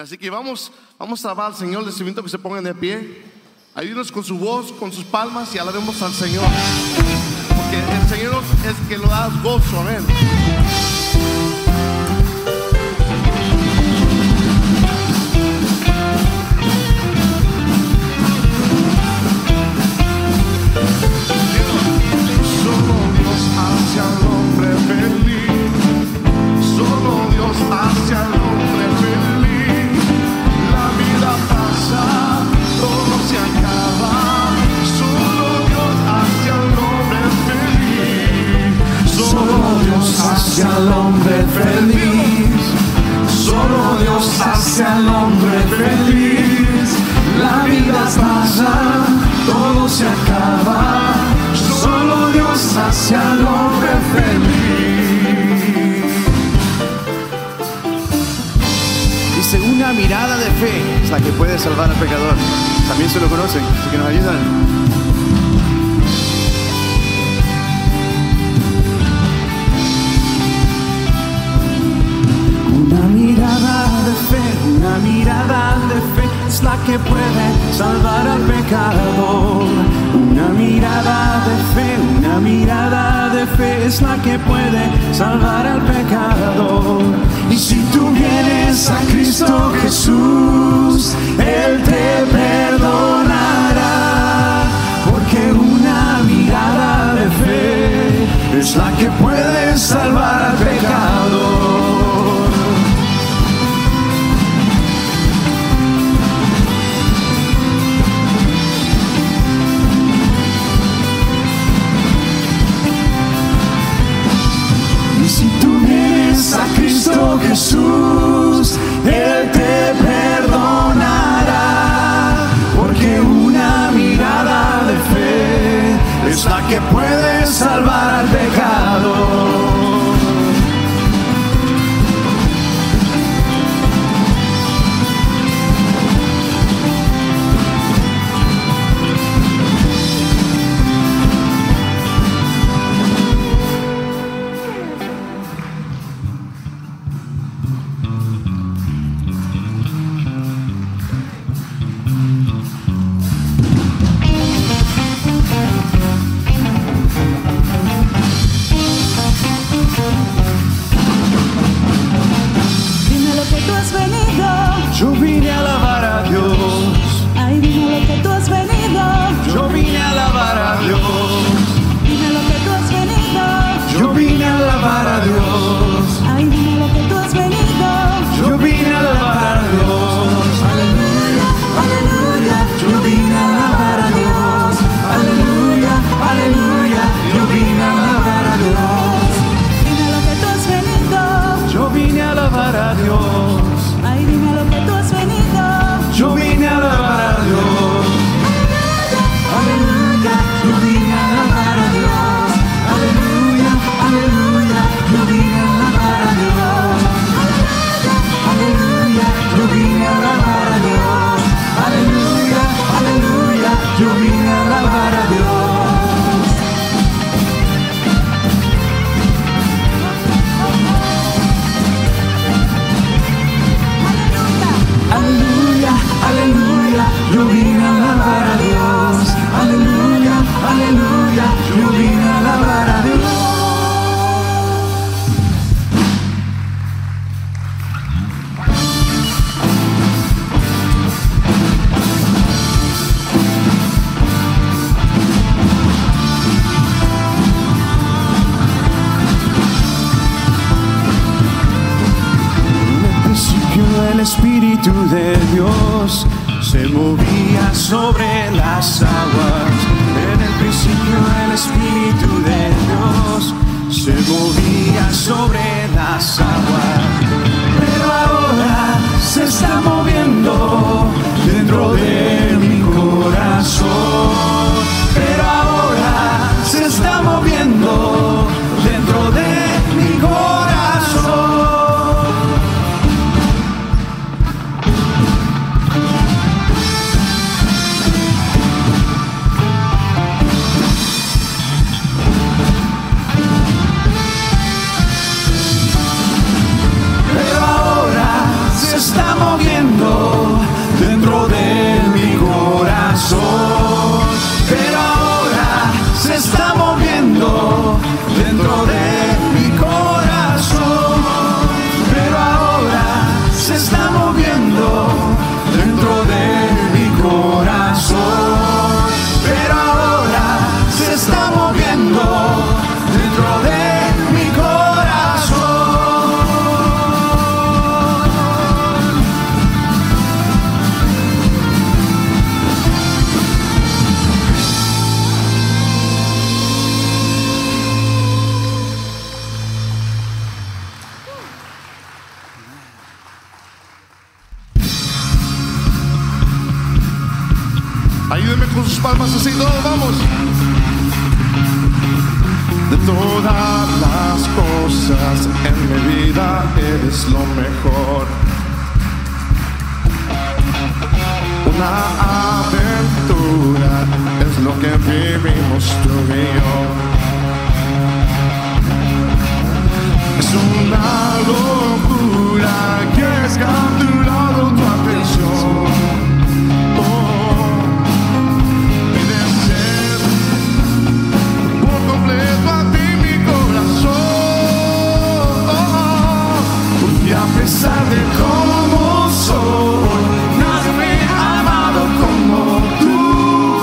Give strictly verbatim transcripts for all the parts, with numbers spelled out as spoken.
Así que vamos, vamos a alabar al Señor. Les invito a que se pongan de pie. Ayúdenos con su voz, con sus palmas y alabemos al Señor. Porque el Señor es el que lo da gozo, amén. Solo Dios hace al hombre feliz. Solo Dios hace al hombre feliz. La vida pasa, todo se acaba. Solo Dios hace al hombre feliz. Solo Dios hace al hombre feliz. Solo Dios hace al hombre feliz. La vida pasa, todo se acaba. Solo Dios hace al hombre feliz. Dice, una mirada de fe es la que puede salvar al pecador. También se lo conocen, así que nos ayudan. Una mirada de fe, una mirada de fe es la que puede salvar al pecador. Una mirada de fe, una mirada de fe es la que puede salvar al pecador. Y si tú vienes a Cristo Jesús, Él te perdonará, porque una mirada de fe es la que puede salvar al pecador. A Cristo Jesús, Él te perdonará, porque una mirada de fe es la que puede salvar al pecador. Yo vine a alabar a Dios. Ay, dime lo que tú has venido. Yo vine a alabar a Dios. Dime lo que tú has venido. Yo vine a alabar a Dios. Ay, dime lo que tú has venido. Yo vine a alabar a Dios. Aleluya, aleluya. Yo vine a alabar a Dios. Aleluya, aleluya. Yo vine a alabar a Dios. Dime lo que tú has venido. Yo vine a alabar a Dios. Ay, dime lo que tú has venido. Yo vine a alabar a Dios. Aleluya, yo vine a alabar a Dios. Aleluya, aleluya, yo vine a alabar a Dios. Aleluya, yo vine a alabar a Dios. Aleluya, aleluya, yo vine a alabar a Dios. Aleluya, aleluya, yo vine a alabar a Dios. Aleluya, aleluya, yo vine a alabar a Dios. El Espíritu de Dios se movía sobre las aguas. En el principio el Espíritu de Dios se movía sobre las aguas. Pero ahora se está moviendo dentro de mi corazón. Pero ahora se está moviendo dentro de mi corazón. está moviendo Ayúdenme con sus palmas así, todos vamos. De todas las cosas en mi vida eres lo mejor. Una aventura es lo que vivimos tú y yo. Es una locura que has capturado tu atención. Oh, y de ser por completo a ti mi corazón. Oh, y a pesar de cómo soy, nadie me ha amado como tú.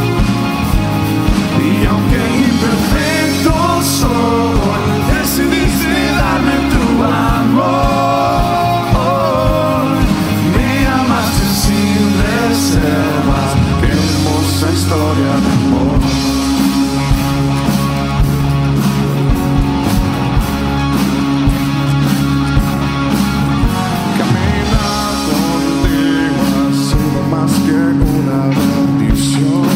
Y aunque imperfecto soy, decidiste darme tu amor. Me amaste sin reservas. Qué hermosa historia de amor. Caminar contigo ha sido más que una bendición.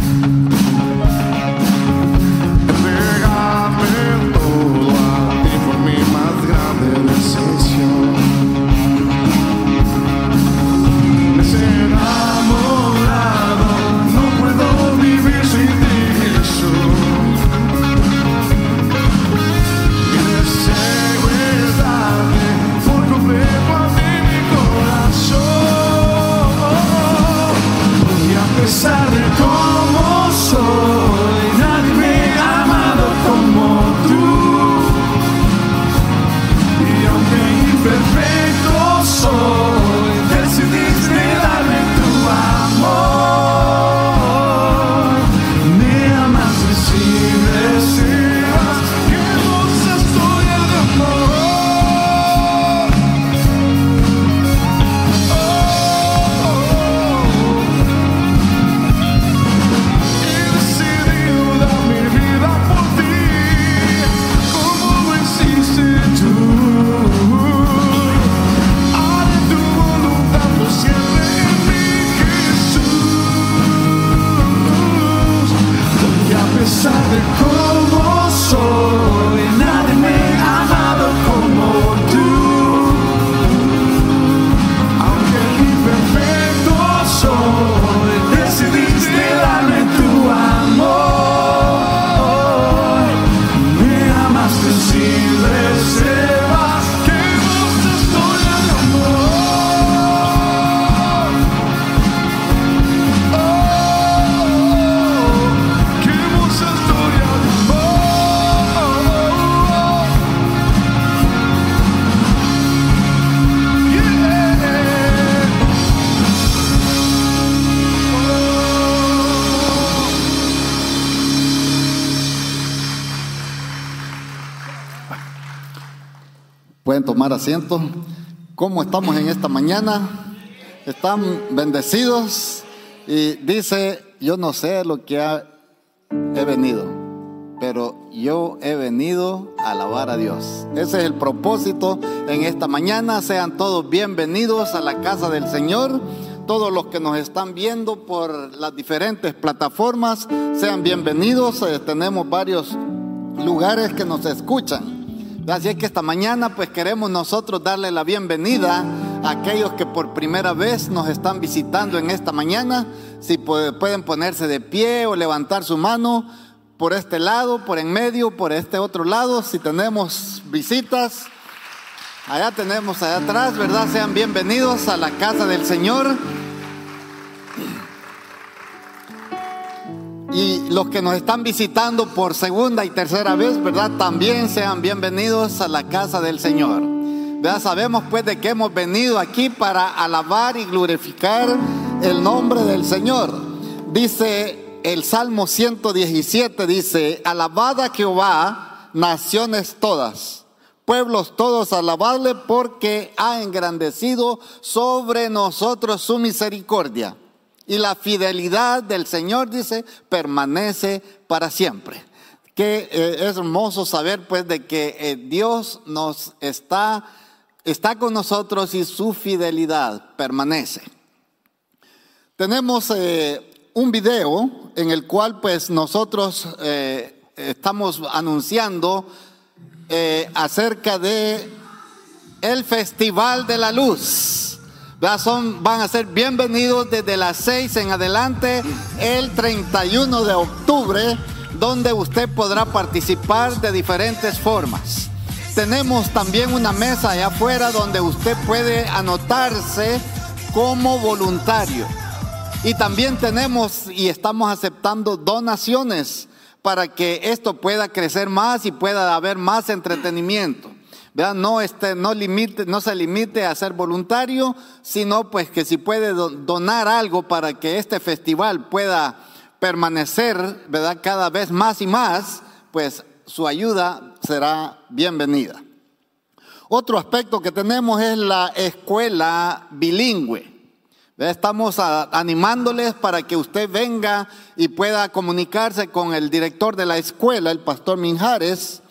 Entregarme todo a ti fue mi más grande decisión. Me has enamorado, no puedo vivir sin ti, Jesús. Mi deseo es darte por completo a ti mi corazón. Y a pesar de cómo soy, nadie me ha amado como tú. Y aunque imperfecto soy, decidiste darme tu amor. Me amaste sin reservas. Qué hermosa historia de amor. He decidido dar mi vida por ti, como lo hiciste tú. Haré tu voluntad por siempre en mí, Jesús. Y a pesar de cómo soy, nadie me ha amado como tú. Aunque imperfecto soy, decidiste darme tu amor. Me amaste sin reservas. Qué hermosa historia de amor. Oh, qué hermosa historia de amor. Pueden tomar asiento. ¿Cómo estamos en esta mañana? ¿Están bendecidos? Y dice, yo no sé lo que ha- he venido, pero yo he venido a alabar a Dios. Ese es el propósito en esta mañana. Sean todos bienvenidos a la casa del Señor. Todos los que nos están viendo por las diferentes plataformas, sean bienvenidos. Eh, tenemos varios lugares que nos escuchan. Así es que esta mañana pues queremos nosotros darle la bienvenida a aquellos que por primera vez nos están visitando en esta mañana. Si pueden ponerse de pie o levantar su mano por este lado, por en medio, por este otro lado. Si tenemos visitas, allá tenemos allá atrás, ¿verdad? Sean bienvenidos a la casa del Señor. Y los que nos están visitando por segunda y tercera vez, ¿verdad? También sean bienvenidos a la casa del Señor. Ya sabemos pues de que hemos venido aquí para alabar y glorificar el nombre del Señor. Dice el Salmo ciento diecisiete, dice: alabad a Jehová, naciones todas, pueblos todos, alabadle, porque ha engrandecido sobre nosotros su misericordia. Y la fidelidad del Señor, dice, permanece para siempre. Que eh, es hermoso saber pues de que eh, Dios nos está, está con nosotros y su fidelidad permanece. Tenemos eh, un video en el cual pues nosotros eh, estamos anunciando eh, acerca de el Festival de la Luz. Son, van a ser bienvenidos desde las seis en adelante el treinta y uno de octubre, donde usted podrá participar de diferentes formas. Tenemos también una mesa allá afuera donde usted puede anotarse como voluntario. Y también tenemos y estamos aceptando donaciones para que esto pueda crecer más y pueda haber más entretenimiento. ¿Verdad? No, este, no, limite, no se limite a ser voluntario, sino pues que si puede donar algo para que este festival pueda permanecer, ¿verdad?, cada vez más y más, pues su ayuda será bienvenida. Otro aspecto que tenemos es la escuela bilingüe. Estamos animándoles para que usted venga y pueda comunicarse con el director de la escuela, el pastor Minjares,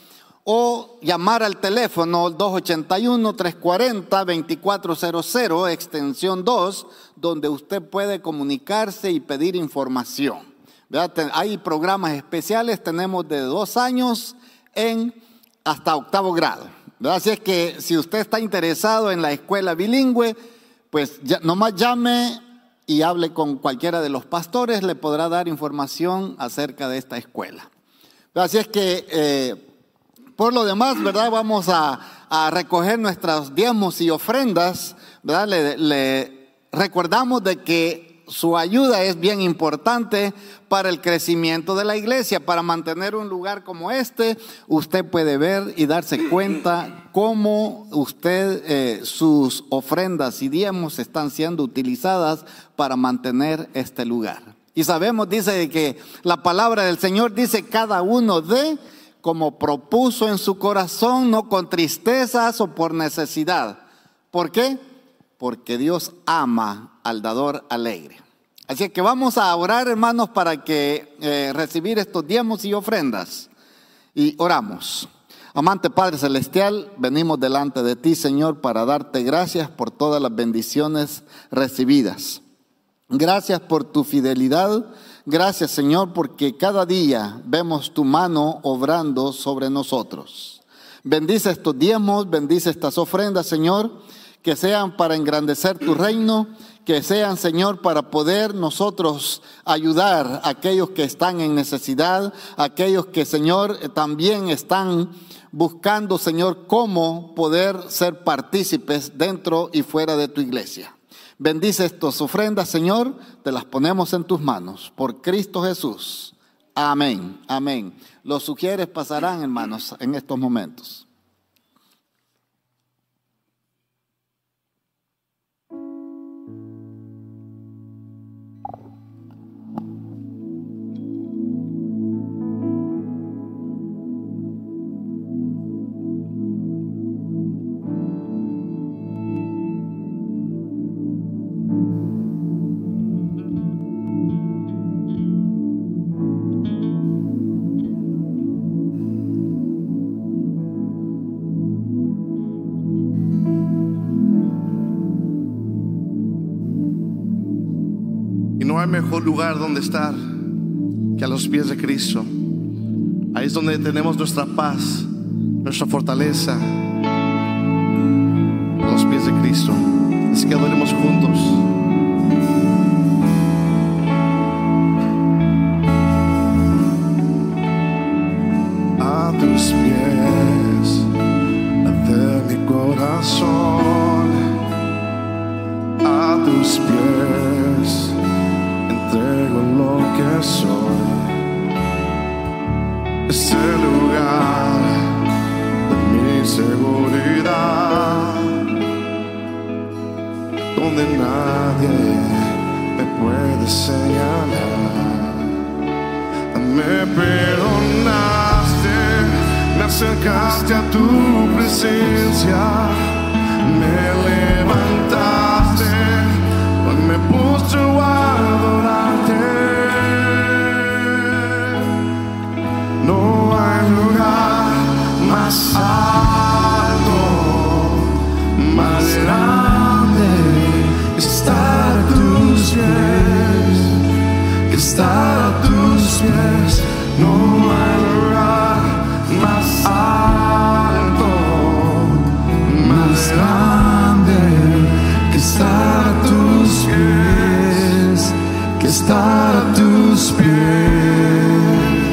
o llamar al teléfono dos ocho uno, tres cuatro cero, dos cuatro cero cero, extensión dos, donde usted puede comunicarse y pedir información. ¿Verdad? Hay programas especiales, tenemos de dos años en hasta octavo grado. ¿Verdad? Así es que si usted está interesado en la escuela bilingüe, pues ya, nomás llame y hable con cualquiera de los pastores, le podrá dar información acerca de esta escuela. Así es que, eh, por lo demás, ¿verdad?, vamos a, a recoger nuestros diezmos y ofrendas, ¿verdad? Le, le recordamos de que su ayuda es bien importante para el crecimiento de la iglesia. Para mantener un lugar como este, usted puede ver y darse cuenta cómo usted, eh, sus ofrendas y diezmos están siendo utilizadas para mantener este lugar. Y sabemos, dice que la palabra del Señor dice: cada uno dé como propuso en su corazón, no con tristezas o por necesidad. ¿Por qué? Porque Dios ama al dador alegre. Así que vamos a orar, hermanos, para que eh, recibir estos diezmos y ofrendas. Y oramos. Amante Padre Celestial, venimos delante de ti, Señor, para darte gracias por todas las bendiciones recibidas. Gracias por tu fidelidad. Gracias, Señor, porque cada día vemos tu mano obrando sobre nosotros. Bendice estos diezmos, bendice estas ofrendas, Señor, que sean para engrandecer tu reino, que sean, Señor, para poder nosotros ayudar a aquellos que están en necesidad, a aquellos que, Señor, también están buscando, Señor, cómo poder ser partícipes dentro y fuera de tu iglesia. Bendice estas ofrendas, Señor, te las ponemos en tus manos, por Cristo Jesús. Amén, amén. Los sugieres pasarán, hermanos, en estos momentos. No hay mejor lugar donde estar que a los pies de Cristo. Ahí es donde tenemos nuestra paz, nuestra fortaleza, a los pies de Cristo. Así que adoremos juntos. A tus pies de mi corazón, a tus pies entrego lo que soy. Es el lugar de mi seguridad, donde nadie me puede señalar. Me perdonaste, me acercaste a tu presencia, me levantaste, hoy me postro a adorarte. No hay lugar más alto, más grande, estar a tus pies, que estar a tus pies. No hay lugar más alto, más grande que estar a tus pies, que estar a tus pies.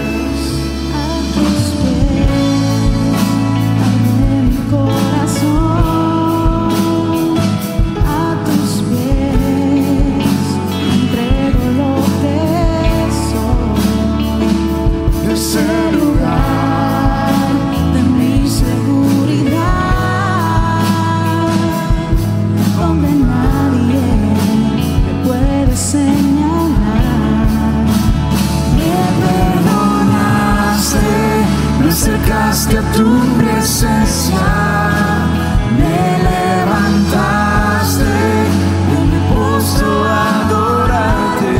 Acercaste a tu presencia, me levantaste, yo me postro a adorarte.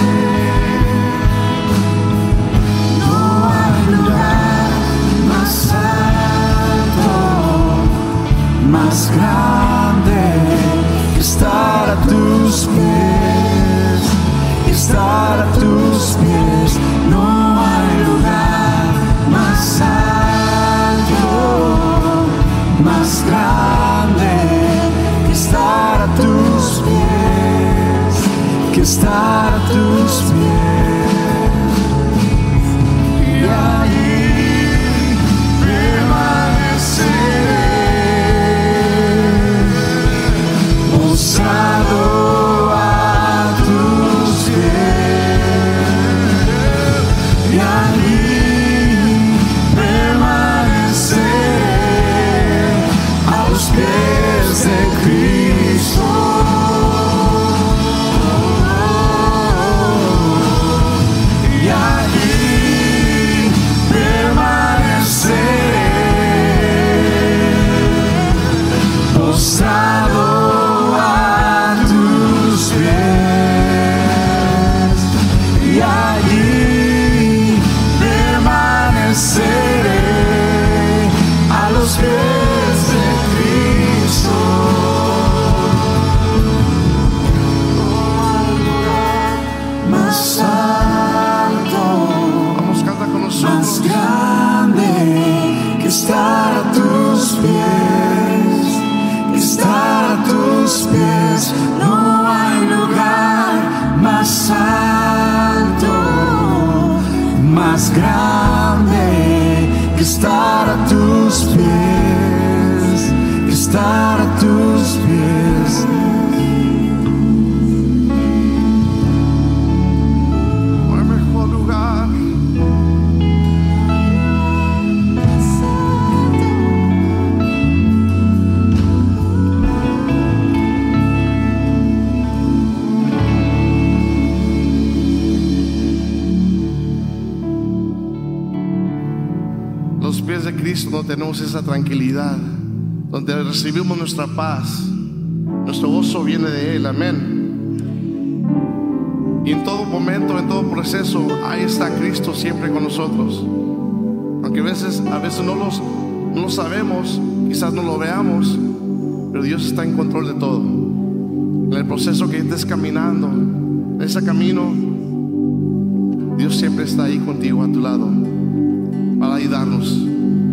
No hay lugar más alto, más grande que estar a tus pies, que estar a tus pies. No hay lugar más alto, más grande que estar a tus pies, que estar a tus pies. Y ahí permaneceré, postrado a tus pies. Y ahí pies de Cristo. Y allí permaneceré, postrado a tus pies. Y allí permaneceré a los pies de Cristo. Más alto, Vamos, canta con nosotros. más grande que estar a tus pies, que estar a tus pies. No hay lugar más alto, más grande que estar a tus pies, que estar a tus pies. No hay mejor lugar. Los pies de Cristo no tenemos esa tranquilidad, donde recibimos nuestra paz, nuestro gozo viene de Él, amén. Y en todo momento, en todo proceso, ahí está Cristo siempre con nosotros. Aunque a veces, a veces no, los, no lo sabemos, quizás no lo veamos, pero Dios está en control de todo. En el proceso que estés caminando, en ese camino, Dios siempre está ahí contigo, a tu lado, para ayudarnos.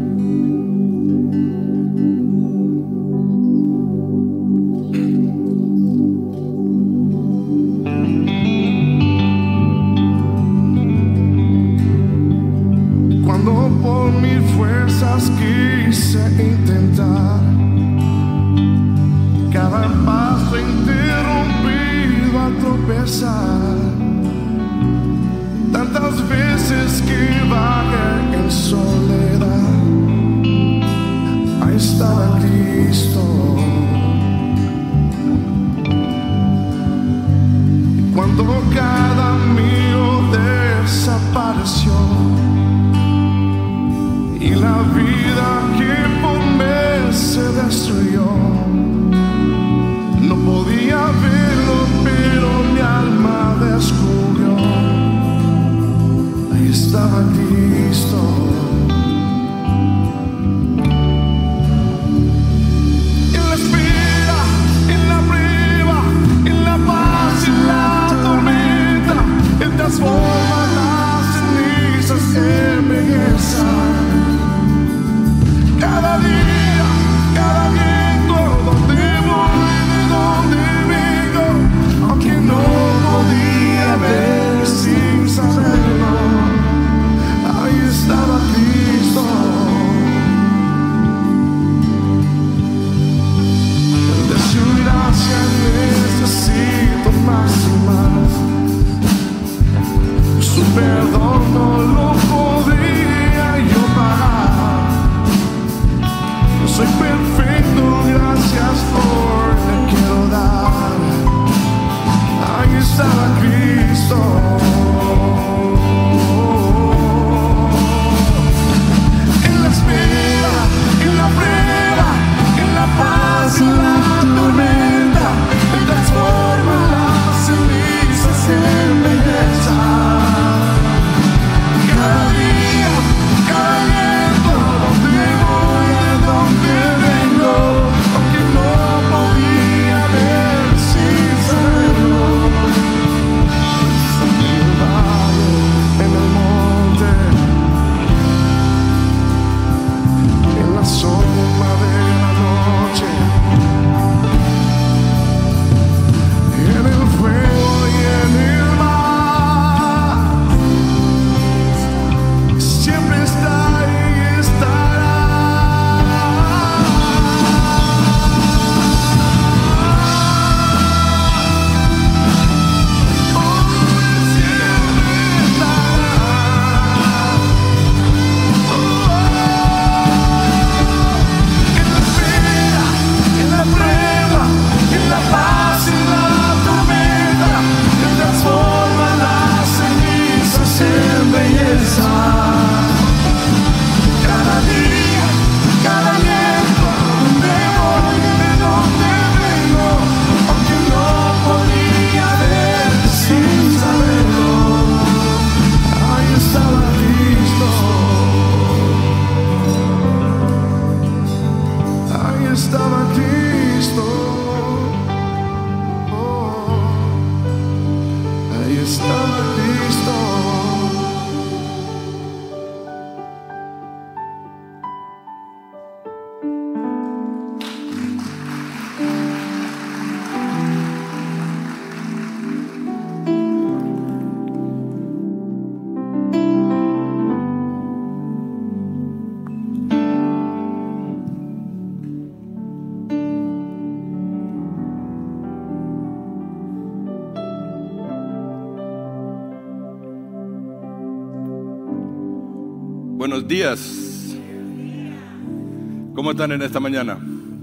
Cuando por mis fuerzas quise intentar, cada paso interrumpido a tropezar, tantas veces que vagué en soledad, ahí estaba Cristo. Cuando cada mío desapareció y la vida que por mí se destruyó, no podía verlo, pero mi alma descubrió, ahí estaba Cristo. En la espera, en la prueba, en la paz, en la tormenta, Él transforma estaba Cristo. En la espera, en la prueba, en la paz y la tormenta, Él transforma las cenizas en belleza. Cada día, cada viento, donde voy, de donde vengo, aunque no podía ver sin saberlo. En el valle, en el monte, en la sombra de la noche, en el fuego y en el mar, siempre está y estará. Oh, siempre estará. En la espera, en la prueba, en la paz y la tormenta, Él transforma las cenizas en belleza. Cada día, cada viento, donde voy, de donde vengo, aunque no podía ver sin saberlo, ahí estaba Cristo. Ahí estaba Cristo. Oh, ahí estaba Cristo. Buenos días. ¿Cómo están en esta mañana?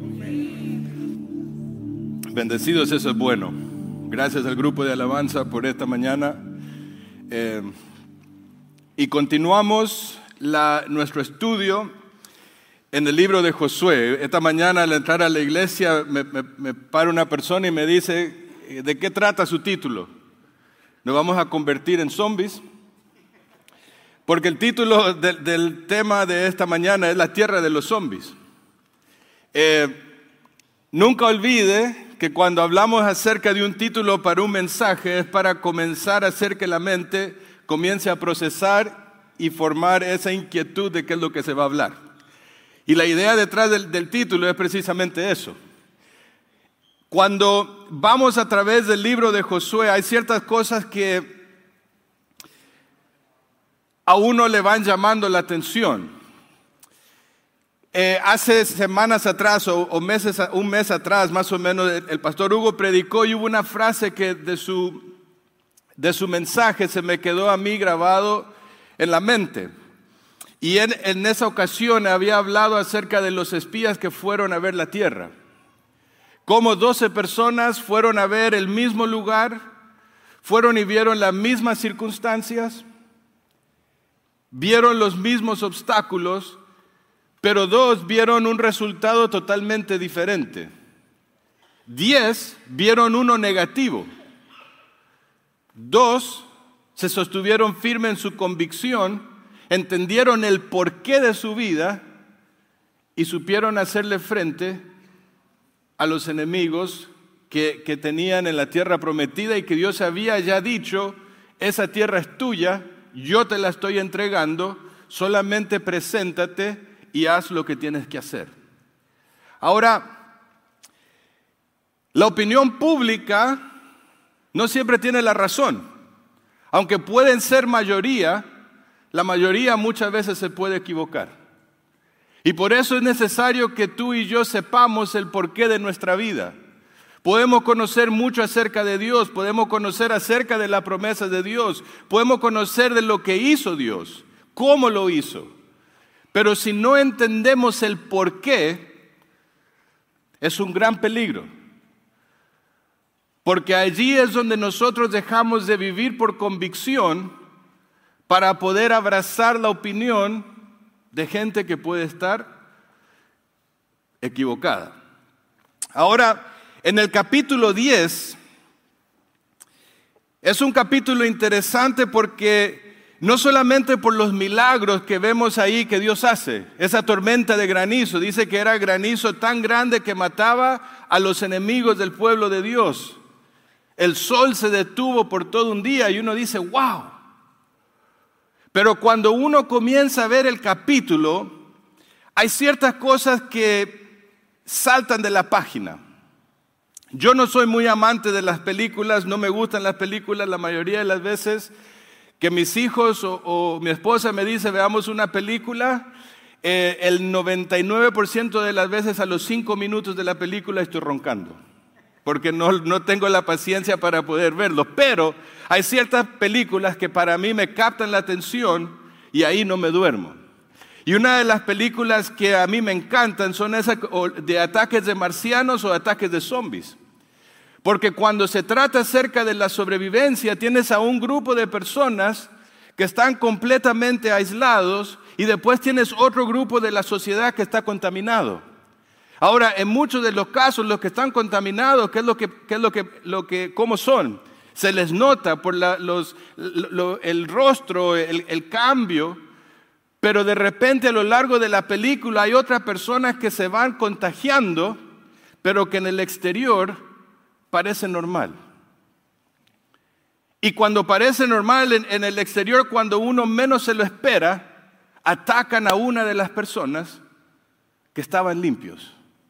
Bendecidos, eso es bueno. Gracias al grupo de alabanza por esta mañana. Eh, y continuamos la, nuestro estudio en el libro de Josué. Esta mañana al entrar a la iglesia me, me, me para una persona y me dice, ¿de qué trata su título? ¿Nos vamos a convertir en zombies? Porque el título de, del tema de esta mañana es la tierra de los zombies. Eh, nunca olvide que cuando hablamos acerca de un título para un mensaje es para comenzar a hacer que la mente comience a procesar y formar esa inquietud de qué es lo que se va a hablar. Y la idea detrás del, del título es precisamente eso. Cuando vamos a través del libro de Josué hay ciertas cosas que a uno le van llamando la atención. Eh, hace semanas atrás o, o meses, un mes atrás más o menos, el, el pastor Hugo predicó y hubo una frase que de su, de su mensaje se me quedó a mí grabado en la mente. Y en, en esa ocasión había hablado acerca de los espías que fueron a ver la tierra. Cómo doce personas fueron a ver el mismo lugar, fueron y vieron las mismas circunstancias, vieron los mismos obstáculos, pero dos vieron un resultado totalmente diferente. Diez vieron uno negativo. Dos se sostuvieron firmes en su convicción, entendieron el porqué de su vida y supieron hacerle frente a los enemigos que, que tenían en la tierra prometida y que Dios había ya dicho, esa tierra es tuya, yo te la estoy entregando, solamente preséntate y haz lo que tienes que hacer. Ahora, la opinión pública no siempre tiene la razón. Aunque pueden ser mayoría, la mayoría muchas veces se puede equivocar. Y por eso es necesario que tú y yo sepamos el porqué de nuestra vida. Podemos conocer mucho acerca de Dios, podemos conocer acerca de las promesas de Dios, podemos conocer de lo que hizo Dios, cómo lo hizo. Pero si no entendemos el porqué, es un gran peligro. Porque allí es donde nosotros dejamos de vivir por convicción para poder abrazar la opinión de gente que puede estar equivocada. Ahora, en el capítulo diez, es un capítulo interesante porque no solamente por los milagros que vemos ahí que Dios hace, esa tormenta de granizo, dice que era granizo tan grande que mataba a los enemigos del pueblo de Dios. El sol se detuvo por todo un día y uno dice, wow. Pero cuando uno comienza a ver el capítulo, hay ciertas cosas que saltan de la página. Yo no soy muy amante de las películas, no me gustan las películas la mayoría de las veces. Que mis hijos o, o mi esposa me dice veamos una película, eh, el noventa y nueve por ciento de las veces a los cinco minutos de la película estoy roncando, porque no, no tengo la paciencia para poder verlo. Pero hay ciertas películas que para mí me captan la atención y ahí no me duermo. Y una de las películas que a mí me encantan son esas de ataques de marcianos o ataques de zombies. Porque cuando se trata acerca de la sobrevivencia, tienes a un grupo de personas que están completamente aislados y después tienes otro grupo de la sociedad que está contaminado. Ahora, en muchos de los casos, los que están contaminados, ¿qué es lo que, qué es lo que, lo que, cómo son? Se les nota por la, los, lo, el rostro, el, el cambio, pero de repente a lo largo de la película hay otras personas que se van contagiando, pero que en el exterior parece normal. Y cuando parece normal en, en el exterior, cuando uno menos se lo espera, atacan a una de las personas que estaban limpios.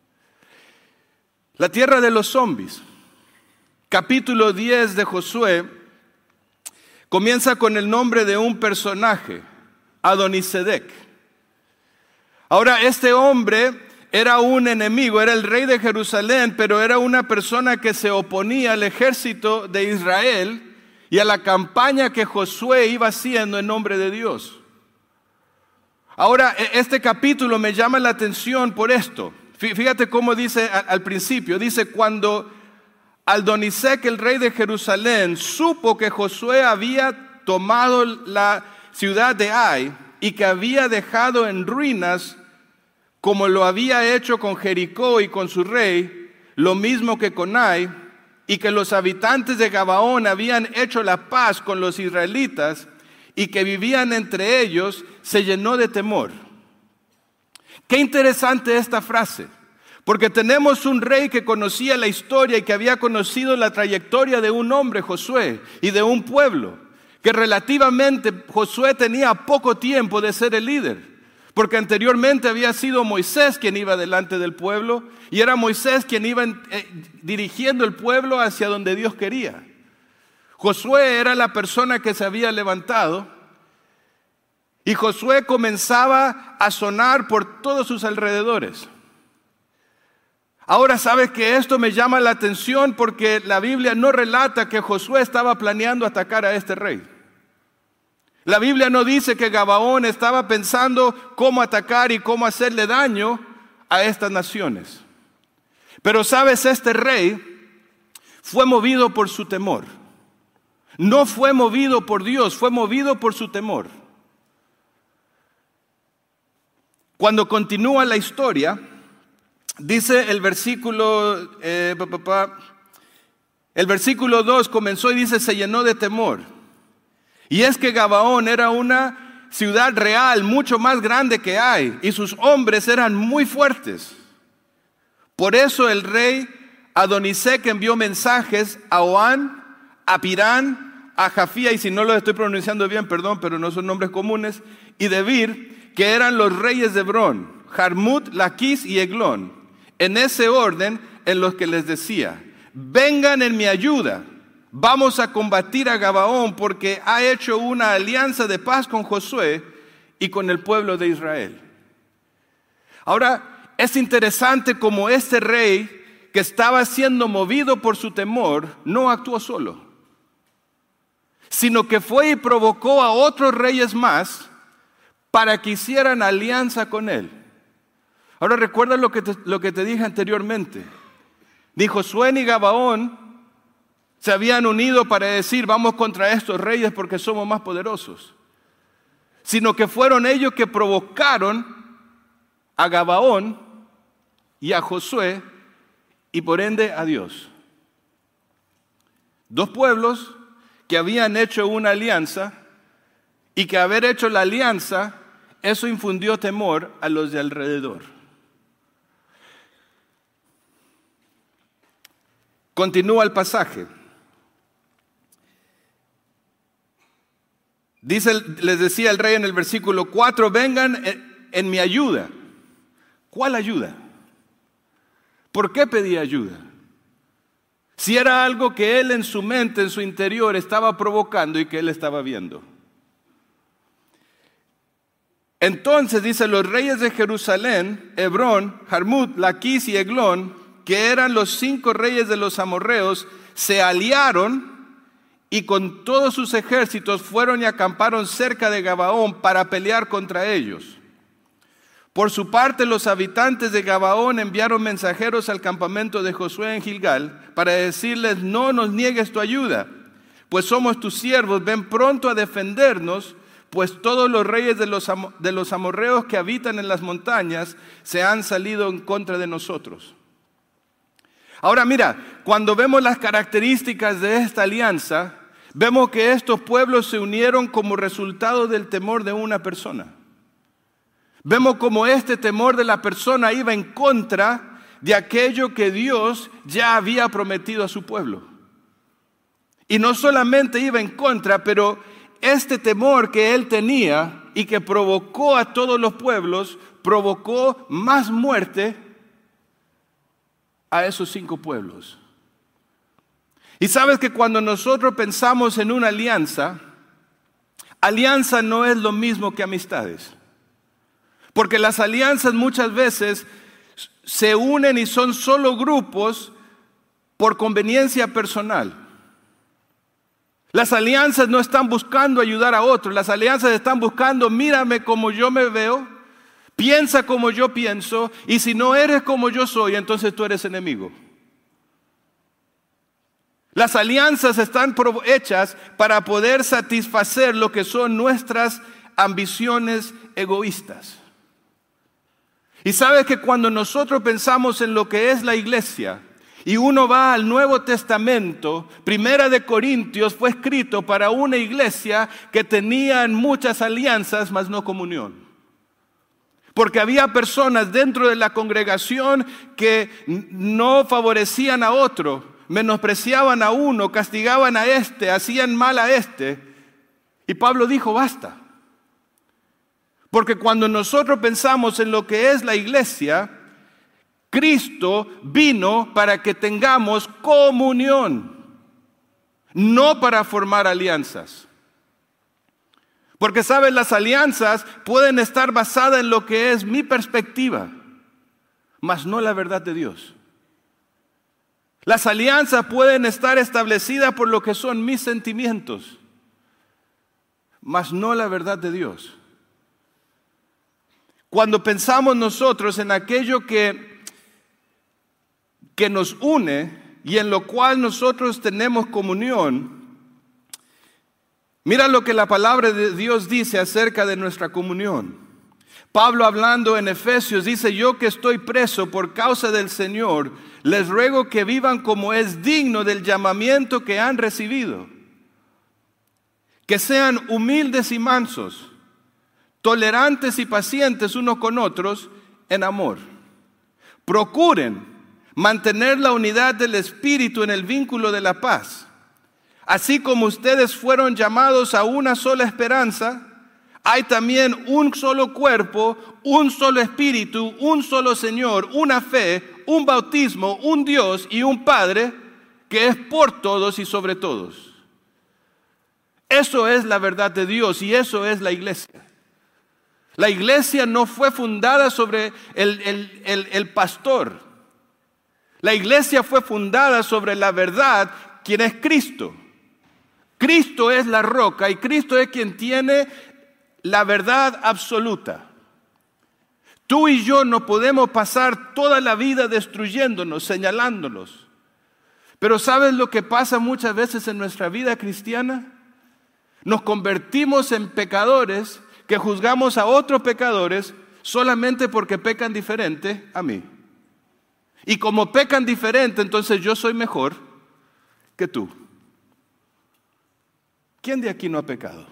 La tierra de los zombies, capítulo diez de Josué, comienza con el nombre de un personaje, Adonisedec. Ahora, este hombre era un enemigo, era el rey de Jerusalén, pero era una persona que se oponía al ejército de Israel y a la campaña que Josué iba haciendo en nombre de Dios. Ahora, este capítulo me llama la atención por esto. Fíjate cómo dice al principio, dice, cuando Adonisedec, el rey de Jerusalén, supo que Josué había tomado la ciudad de Ai y que había dejado en ruinas como lo había hecho con Jericó y con su rey, lo mismo que con Ai, y que los habitantes de Gabaón habían hecho la paz con los israelitas y que vivían entre ellos, se llenó de temor. Qué interesante esta frase, porque tenemos un rey que conocía la historia y que había conocido la trayectoria de un hombre, Josué, y de un pueblo, que relativamente Josué tenía poco tiempo de ser el líder. Porque anteriormente había sido Moisés quien iba delante del pueblo y era Moisés quien iba eh, dirigiendo el pueblo hacia donde Dios quería. Josué era la persona que se había levantado y Josué comenzaba a sonar por todos sus alrededores. Ahora sabes que esto me llama la atención porque la Biblia no relata que Josué estaba planeando atacar a este rey. La Biblia no dice que Gabaón estaba pensando cómo atacar y cómo hacerle daño a estas naciones. Pero sabes, este rey fue movido por su temor. No fue movido por Dios, fue movido por su temor. Cuando continúa la historia, dice el versículo, eh, pa, pa, pa, el versículo dos comenzó y dice, se llenó de temor. Y es que Gabaón era una ciudad real mucho más grande que Ai, y sus hombres eran muy fuertes. Por eso el rey Adonisedec envió mensajes a Oán, a Pirán, a Jafía, y si no lo estoy pronunciando bien, perdón, pero no son nombres comunes, y Debir, que eran los reyes de Hebrón, Jarmut, Laquis y Eglón, en ese orden en los que les decía, vengan en mi ayuda. Vamos a combatir a Gabaón porque ha hecho una alianza de paz con Josué y con el pueblo de Israel. Ahora, es interesante cómo este rey que estaba siendo movido por su temor no actuó solo, sino que fue y provocó a otros reyes más para que hicieran alianza con él. Ahora, recuerda lo que te, lo que te dije anteriormente. Ni Josué ni Gabaón se habían unido para decir vamos contra estos reyes porque somos más poderosos, sino que fueron ellos que provocaron a Gabaón y a Josué y por ende a Dios. Dos pueblos que habían hecho una alianza y que haber hecho la alianza, eso infundió temor a los de alrededor. Continúa el pasaje. Dice, les decía el rey en el versículo cuatro, vengan en, en mi ayuda. ¿Cuál ayuda? ¿Por qué pedía ayuda? Si era algo que él en su mente, en su interior, estaba provocando y que él estaba viendo. Entonces, dice, los reyes de Jerusalén, Hebrón, Jarmut, Laquis y Eglón, que eran los cinco reyes de los amorreos, se aliaron y con todos sus ejércitos fueron y acamparon cerca de Gabaón para pelear contra ellos. Por su parte, los habitantes de Gabaón enviaron mensajeros al campamento de Josué en Gilgal para decirles, no nos niegues tu ayuda, pues somos tus siervos, ven pronto a defendernos, pues todos los reyes de los, de los amorreos que habitan en las montañas se han salido en contra de nosotros. Ahora mira, cuando vemos las características de esta alianza, vemos que estos pueblos se unieron como resultado del temor de una persona. Vemos como este temor de la persona iba en contra de aquello que Dios ya había prometido a su pueblo. Y no solamente iba en contra, pero este temor que él tenía y que provocó a todos los pueblos, provocó más muerte a esos cinco pueblos. Y sabes que cuando nosotros pensamos en una alianza, alianza no es lo mismo que amistades. Porque las alianzas muchas veces se unen y son solo grupos por conveniencia personal. Las alianzas no están buscando ayudar a otros, las alianzas están buscando, mírame como yo me veo, piensa como yo pienso, y si no eres como yo soy, entonces tú eres enemigo. Las alianzas están hechas para poder satisfacer lo que son nuestras ambiciones egoístas. Y sabes que cuando nosotros pensamos en lo que es la iglesia, y uno va al Nuevo Testamento, Primera de Corintios fue escrito para una iglesia que tenía muchas alianzas, mas no comunión. Porque había personas dentro de la congregación que no favorecían a otro, menospreciaban a uno, castigaban a este, hacían mal a este. Y Pablo dijo, basta. Porque cuando nosotros pensamos en lo que es la iglesia, Cristo vino para que tengamos comunión, no para formar alianzas. Porque, ¿sabes? Las alianzas pueden estar basadas en lo que es mi perspectiva, mas no la verdad de Dios. Las alianzas pueden estar establecidas por lo que son mis sentimientos, mas no la verdad de Dios. Cuando pensamos nosotros en aquello que, que nos une y en lo cual nosotros tenemos comunión, mira lo que la palabra de Dios dice acerca de nuestra comunión. Pablo, hablando en Efesios, dice, yo que estoy preso por causa del Señor, les ruego que vivan como es digno del llamamiento que han recibido. Que sean humildes y mansos, tolerantes y pacientes unos con otros en amor. Procuren mantener la unidad del Espíritu en el vínculo de la paz. Así como ustedes fueron llamados a una sola esperanza, hay también un solo cuerpo, un solo Espíritu, un solo Señor, una fe, un bautismo, un Dios y un Padre, que es por todos y sobre todos. Eso es la verdad de Dios y eso es la iglesia. La iglesia no fue fundada sobre el, el, el, el pastor. La iglesia fue fundada sobre la verdad, quien es Cristo. Cristo es la roca y Cristo es quien tiene la verdad absoluta. Tú y yo no podemos pasar toda la vida destruyéndonos, señalándonos. Pero ¿sabes lo que pasa muchas veces en nuestra vida cristiana? Nos convertimos en pecadores que juzgamos a otros pecadores solamente porque pecan diferente a mí. Y como pecan diferente, entonces yo soy mejor que tú. ¿Quién de aquí no ha pecado?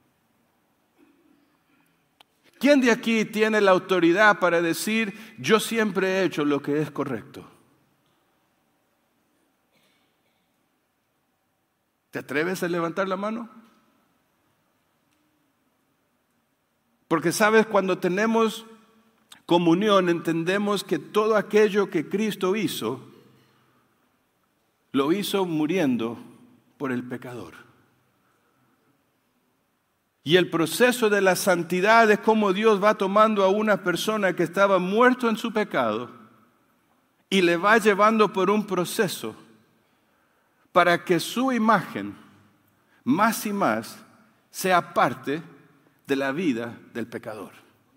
¿Quién de aquí tiene la autoridad para decir, yo siempre he hecho lo que es correcto? ¿Te atreves a levantar la mano? Porque sabes, cuando tenemos comunión, entendemos que todo aquello que Cristo hizo, lo hizo muriendo por el pecador. Y el proceso de la santidad es como Dios va tomando a una persona que estaba muerto en su pecado y le va llevando por un proceso para que su imagen, más y más, sea parte de la vida del pecador.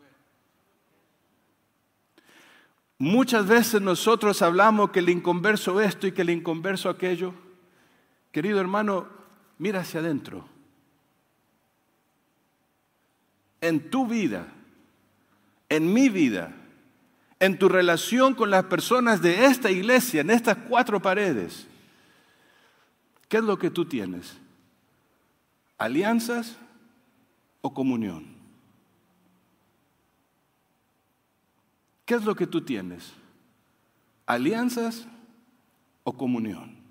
Muchas veces nosotros hablamos que el inconverso esto y que el inconverso aquello. Querido hermano, mira hacia adentro. En tu vida, en mi vida, en tu relación con las personas de esta iglesia, en estas cuatro paredes, ¿qué es lo que tú tienes? ¿Alianzas o comunión? ¿Qué es lo que tú tienes? ¿Alianzas o comunión?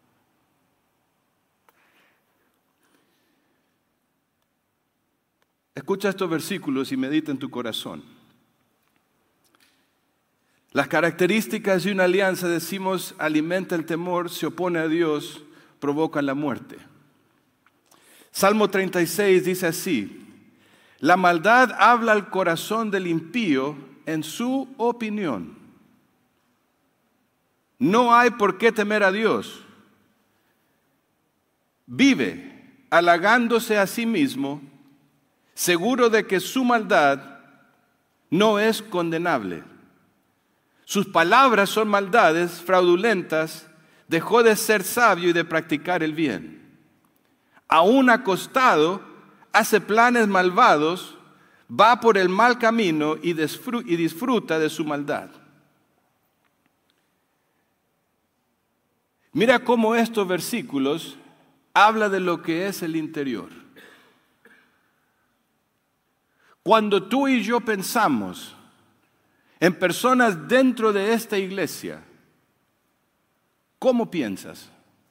Escucha estos versículos y medita en tu corazón. Las características de una alianza, decimos, alimenta el temor, se opone a Dios, provoca la muerte. Salmo treinta y seis dice así: la maldad habla al corazón del impío en su opinión. No hay por qué temer a Dios. Vive halagándose a sí mismo, seguro de que su maldad no es condenable. Sus palabras son maldades fraudulentas, dejó de ser sabio y de practicar el bien. Aún acostado, hace planes malvados, va por el mal camino y disfruta de su maldad. Mira cómo estos versículos hablan de lo que es el interior. Cuando tú y yo pensamos en personas dentro de esta iglesia, ¿cómo piensas?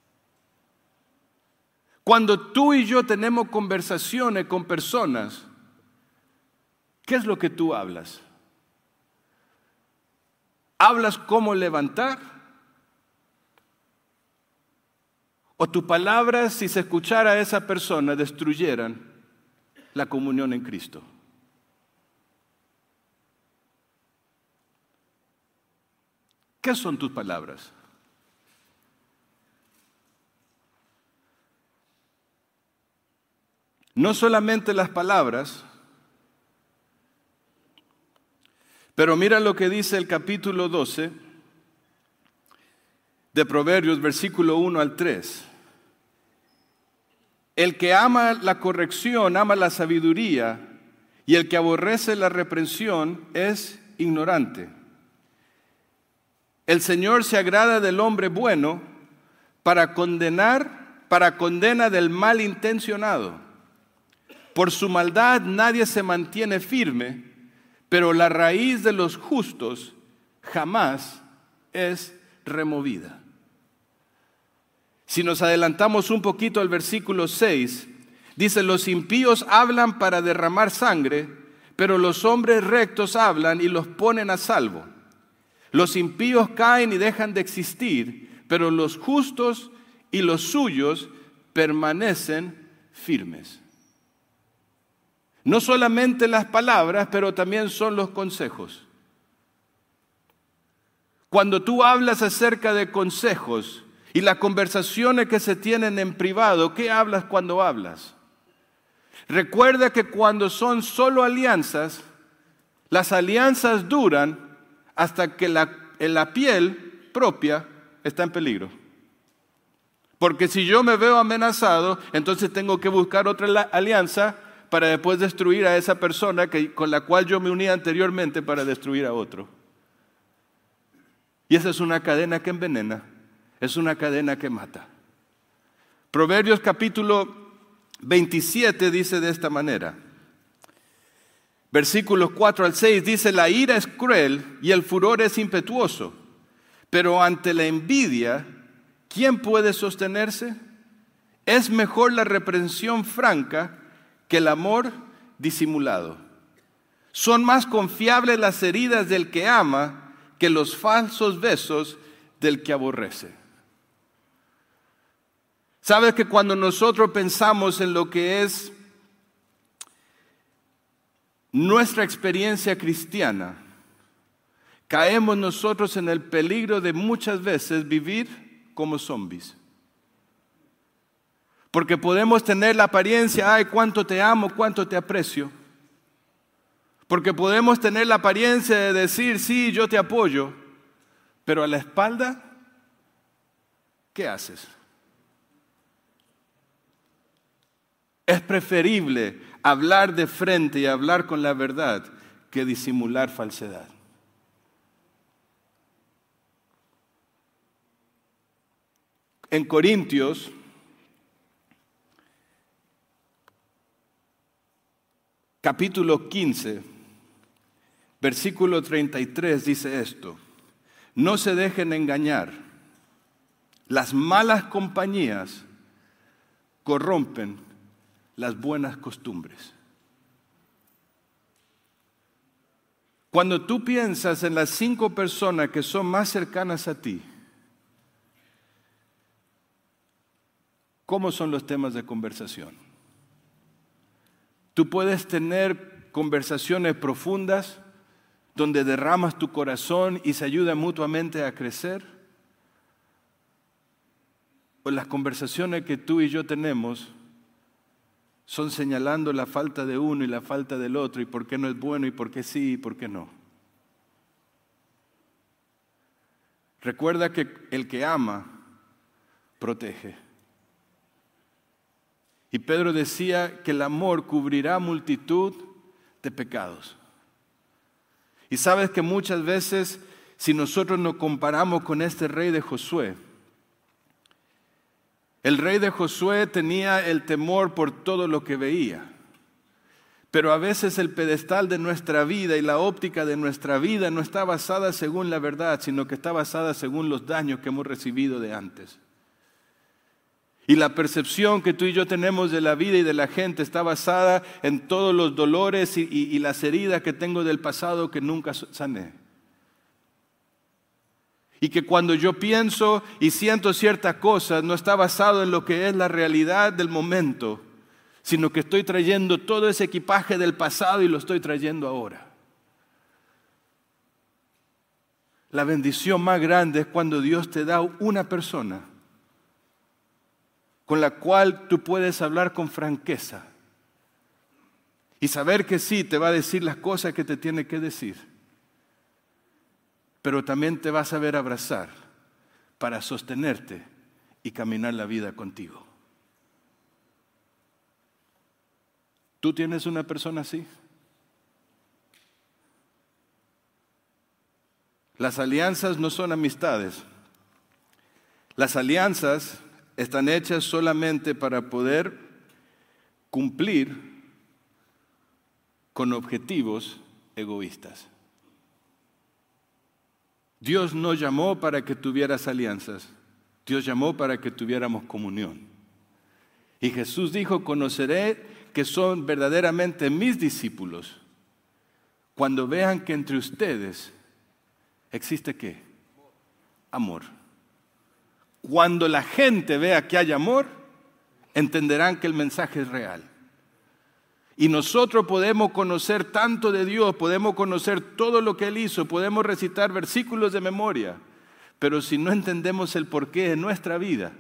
Cuando tú y yo tenemos conversaciones con personas, ¿qué es lo que tú hablas? ¿Hablas cómo levantar? ¿O tus palabras, si se escuchara a esa persona, destruyeran la comunión en Cristo? ¿Qué son tus palabras? No solamente las palabras, pero mira lo que dice el capítulo doce de Proverbios, versículo uno al tres. El que ama la corrección, ama la sabiduría, y el que aborrece la reprensión es ignorante. El Señor se agrada del hombre bueno para condenar, para condena del malintencionado. Por su maldad nadie se mantiene firme, pero la raíz de los justos jamás es removida. Si nos adelantamos un poquito al versículo seis, dice: los impíos hablan para derramar sangre, pero los hombres rectos hablan y los ponen a salvo. Los impíos caen y dejan de existir, pero los justos y los suyos permanecen firmes. No solamente las palabras, pero también son los consejos. Cuando tú hablas acerca de consejos y las conversaciones que se tienen en privado, ¿qué hablas cuando hablas? Recuerda que cuando son solo alianzas, las alianzas duran hasta que la, la piel propia está en peligro. Porque si yo me veo amenazado, entonces tengo que buscar otra alianza para después destruir a esa persona que, con la cual yo me uní anteriormente para destruir a otro. Y esa es una cadena que envenena, es una cadena que mata. Proverbios capítulo veintisiete dice de esta manera, versículos cuatro al seis, dice: la ira es cruel y el furor es impetuoso, pero ante la envidia, ¿quién puede sostenerse? Es mejor la reprensión franca que el amor disimulado. Son más confiables las heridas del que ama que los falsos besos del que aborrece. ¿Sabes que cuando nosotros pensamos en lo que es nuestra experiencia cristiana, caemos nosotros en el peligro de muchas veces vivir como zombies? Porque podemos tener la apariencia, ay, cuánto te amo, cuánto te aprecio. Porque podemos tener la apariencia de decir, sí, yo te apoyo, pero a la espalda, ¿qué haces? Es preferible hablar de frente y hablar con la verdad que disimular falsedad. En Corintios, capítulo quince, versículo treinta y tres dice esto: no se dejen engañar, las malas compañías corrompen las buenas costumbres. Cuando tú piensas en las cinco personas que son más cercanas a ti, ¿cómo son los temas de conversación? Tú puedes tener conversaciones profundas donde derramas tu corazón y se ayudan mutuamente a crecer. O las conversaciones que tú y yo tenemos son señalando la falta de uno y la falta del otro, y por qué no es bueno, y por qué sí, y por qué no. Recuerda que el que ama, protege. Y Pedro decía que el amor cubrirá multitud de pecados. Y sabes que muchas veces, si nosotros nos comparamos con este rey de Josué, el rey de Josué tenía el temor por todo lo que veía. Pero a veces el pedestal de nuestra vida y la óptica de nuestra vida no está basada según la verdad, sino que está basada según los daños que hemos recibido de antes. Y la percepción que tú y yo tenemos de la vida y de la gente está basada en todos los dolores y, y, y las heridas que tengo del pasado que nunca sané. Y que cuando yo pienso y siento ciertas cosas, no está basado en lo que es la realidad del momento, sino que estoy trayendo todo ese equipaje del pasado y lo estoy trayendo ahora. La bendición más grande es cuando Dios te da una persona con la cual tú puedes hablar con franqueza y saber que sí, te va a decir las cosas que te tiene que decir. Pero también te vas a saber abrazar para sostenerte y caminar la vida contigo. ¿Tú tienes una persona así? Las alianzas no son amistades. Las alianzas están hechas solamente para poder cumplir con objetivos egoístas. Dios no llamó para que tuvieras alianzas, Dios llamó para que tuviéramos comunión. Y Jesús dijo, conoceré que son verdaderamente mis discípulos cuando vean que entre ustedes existe ¿qué? Amor. Cuando la gente vea que hay amor, entenderán que el mensaje es real. Y nosotros podemos conocer tanto de Dios, podemos conocer todo lo que Él hizo, podemos recitar versículos de memoria, pero si no entendemos el porqué de nuestra vida,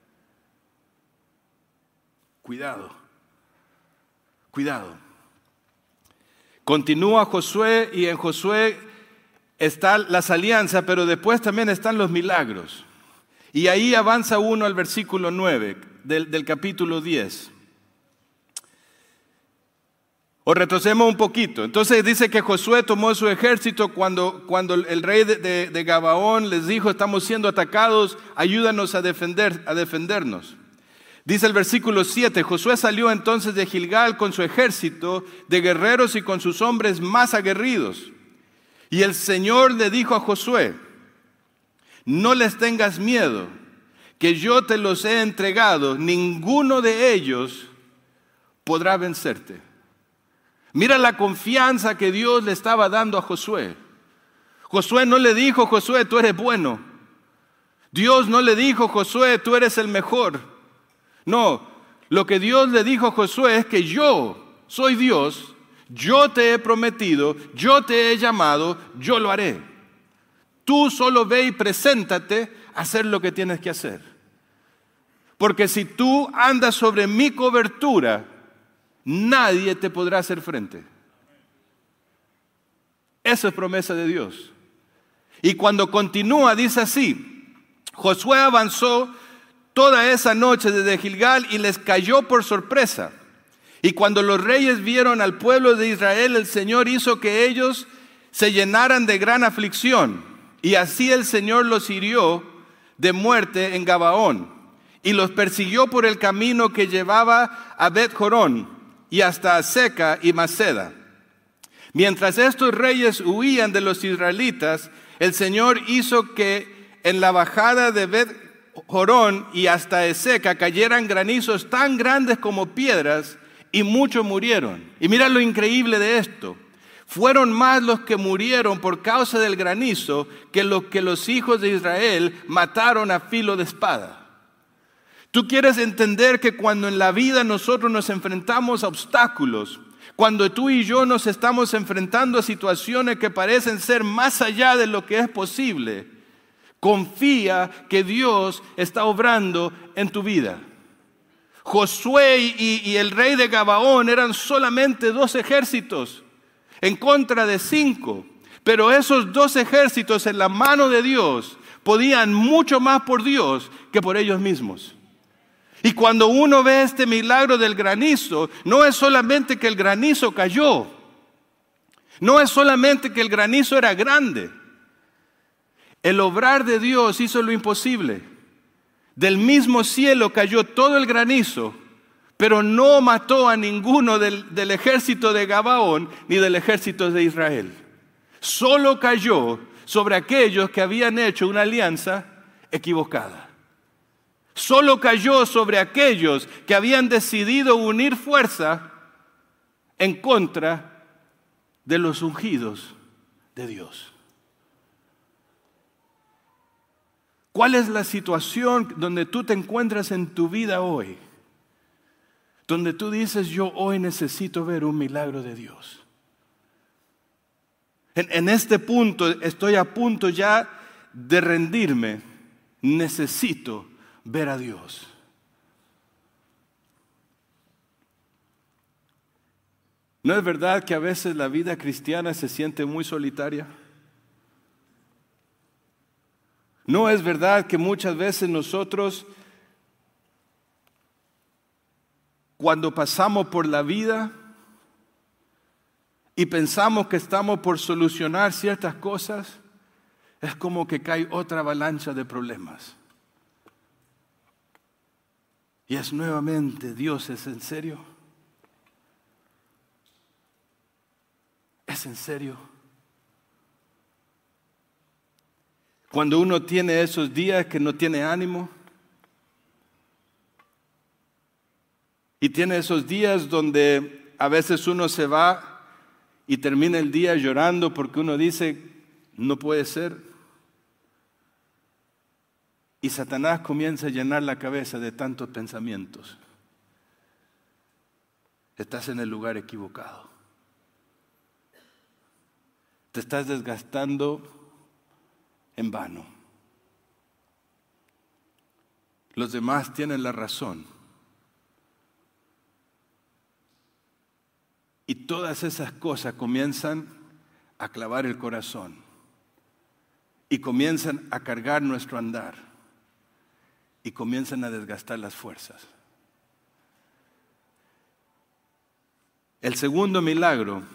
cuidado, cuidado. Continúa Josué y en Josué están las alianzas, pero después también están los milagros. Y ahí avanza uno al versículo nueve del, del capítulo diez. O retrocedemos un poquito. Entonces dice que Josué tomó su ejército cuando, cuando el rey de, de, de Gabaón les dijo: estamos siendo atacados, ayúdanos a, defender, a defendernos. Dice el versículo siete, Josué salió entonces de Gilgal con su ejército de guerreros y con sus hombres más aguerridos. Y el Señor le dijo a Josué: no les tengas miedo, que yo te los he entregado, ninguno de ellos podrá vencerte. Mira la confianza que Dios le estaba dando a Josué. Josué no le dijo: Josué, tú eres bueno. Dios no le dijo: Josué, tú eres el mejor. No, lo que Dios le dijo a Josué es que yo soy Dios, yo te he prometido, yo te he llamado, yo lo haré. Tú solo ve y preséntate a hacer lo que tienes que hacer. Porque si tú andas sobre mi cobertura, nadie te podrá hacer frente. Esa es promesa de Dios. Y cuando continúa dice así: Josué avanzó toda esa noche desde Gilgal y les cayó por sorpresa. Y cuando los reyes vieron al pueblo de Israel, el Señor hizo que ellos se llenaran de gran aflicción. Y así el Señor los hirió de muerte en Gabaón. Y los persiguió por el camino que llevaba a Bet-Jorón y hasta Azeca y Maceda. Mientras estos reyes huían de los israelitas, el Señor hizo que en la bajada de Bet-Jorón y hasta Azeca cayeran granizos tan grandes como piedras, y muchos murieron. Y mira lo increíble de esto: fueron más los que murieron por causa del granizo que los que los hijos de Israel mataron a filo de espada. Tú quieres entender que cuando en la vida nosotros nos enfrentamos a obstáculos, cuando tú y yo nos estamos enfrentando a situaciones que parecen ser más allá de lo que es posible, confía que Dios está obrando en tu vida. Josué y, y el rey de Gabaón eran solamente dos ejércitos en contra de cinco, pero esos dos ejércitos en la mano de Dios podían mucho más por Dios que por ellos mismos. Y cuando uno ve este milagro del granizo, no es solamente que el granizo cayó, no es solamente que el granizo era grande. El obrar de Dios hizo lo imposible. Del mismo cielo cayó todo el granizo, pero no mató a ninguno del, del ejército de Gabaón ni del ejército de Israel. Solo cayó sobre aquellos que habían hecho una alianza equivocada. Solo cayó sobre aquellos que habían decidido unir fuerza en contra de los ungidos de Dios. ¿Cuál es la situación donde tú te encuentras en tu vida hoy? Donde tú dices: yo hoy necesito ver un milagro de Dios. En, en este punto, estoy a punto ya de rendirme. Necesito ver a Dios. ¿No es verdad que a veces la vida cristiana se siente muy solitaria? ¿No es verdad que muchas veces nosotros, cuando pasamos por la vida y pensamos que estamos por solucionar ciertas cosas, es como que cae otra avalancha de problemas? Y es nuevamente: Dios, ¿es en serio? ¿Es en serio? Cuando uno tiene esos días que no tiene ánimo, y tiene esos días donde a veces uno se va y termina el día llorando porque uno dice: no puede ser. Y Satanás comienza a llenar la cabeza de tantos pensamientos. Estás en el lugar equivocado. Te estás desgastando en vano. Los demás tienen la razón. Y todas esas cosas comienzan a clavar el corazón y comienzan a cargar nuestro andar. y comienzan a desgastar las fuerzas. El segundo milagro,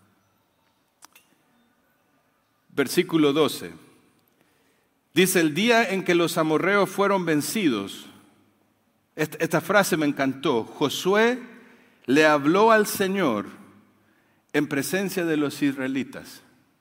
versículo doce, dice: el día en que los amorreos fueron vencidos, esta, esta frase me encantó, Josué le habló al Señor en presencia de los israelitas.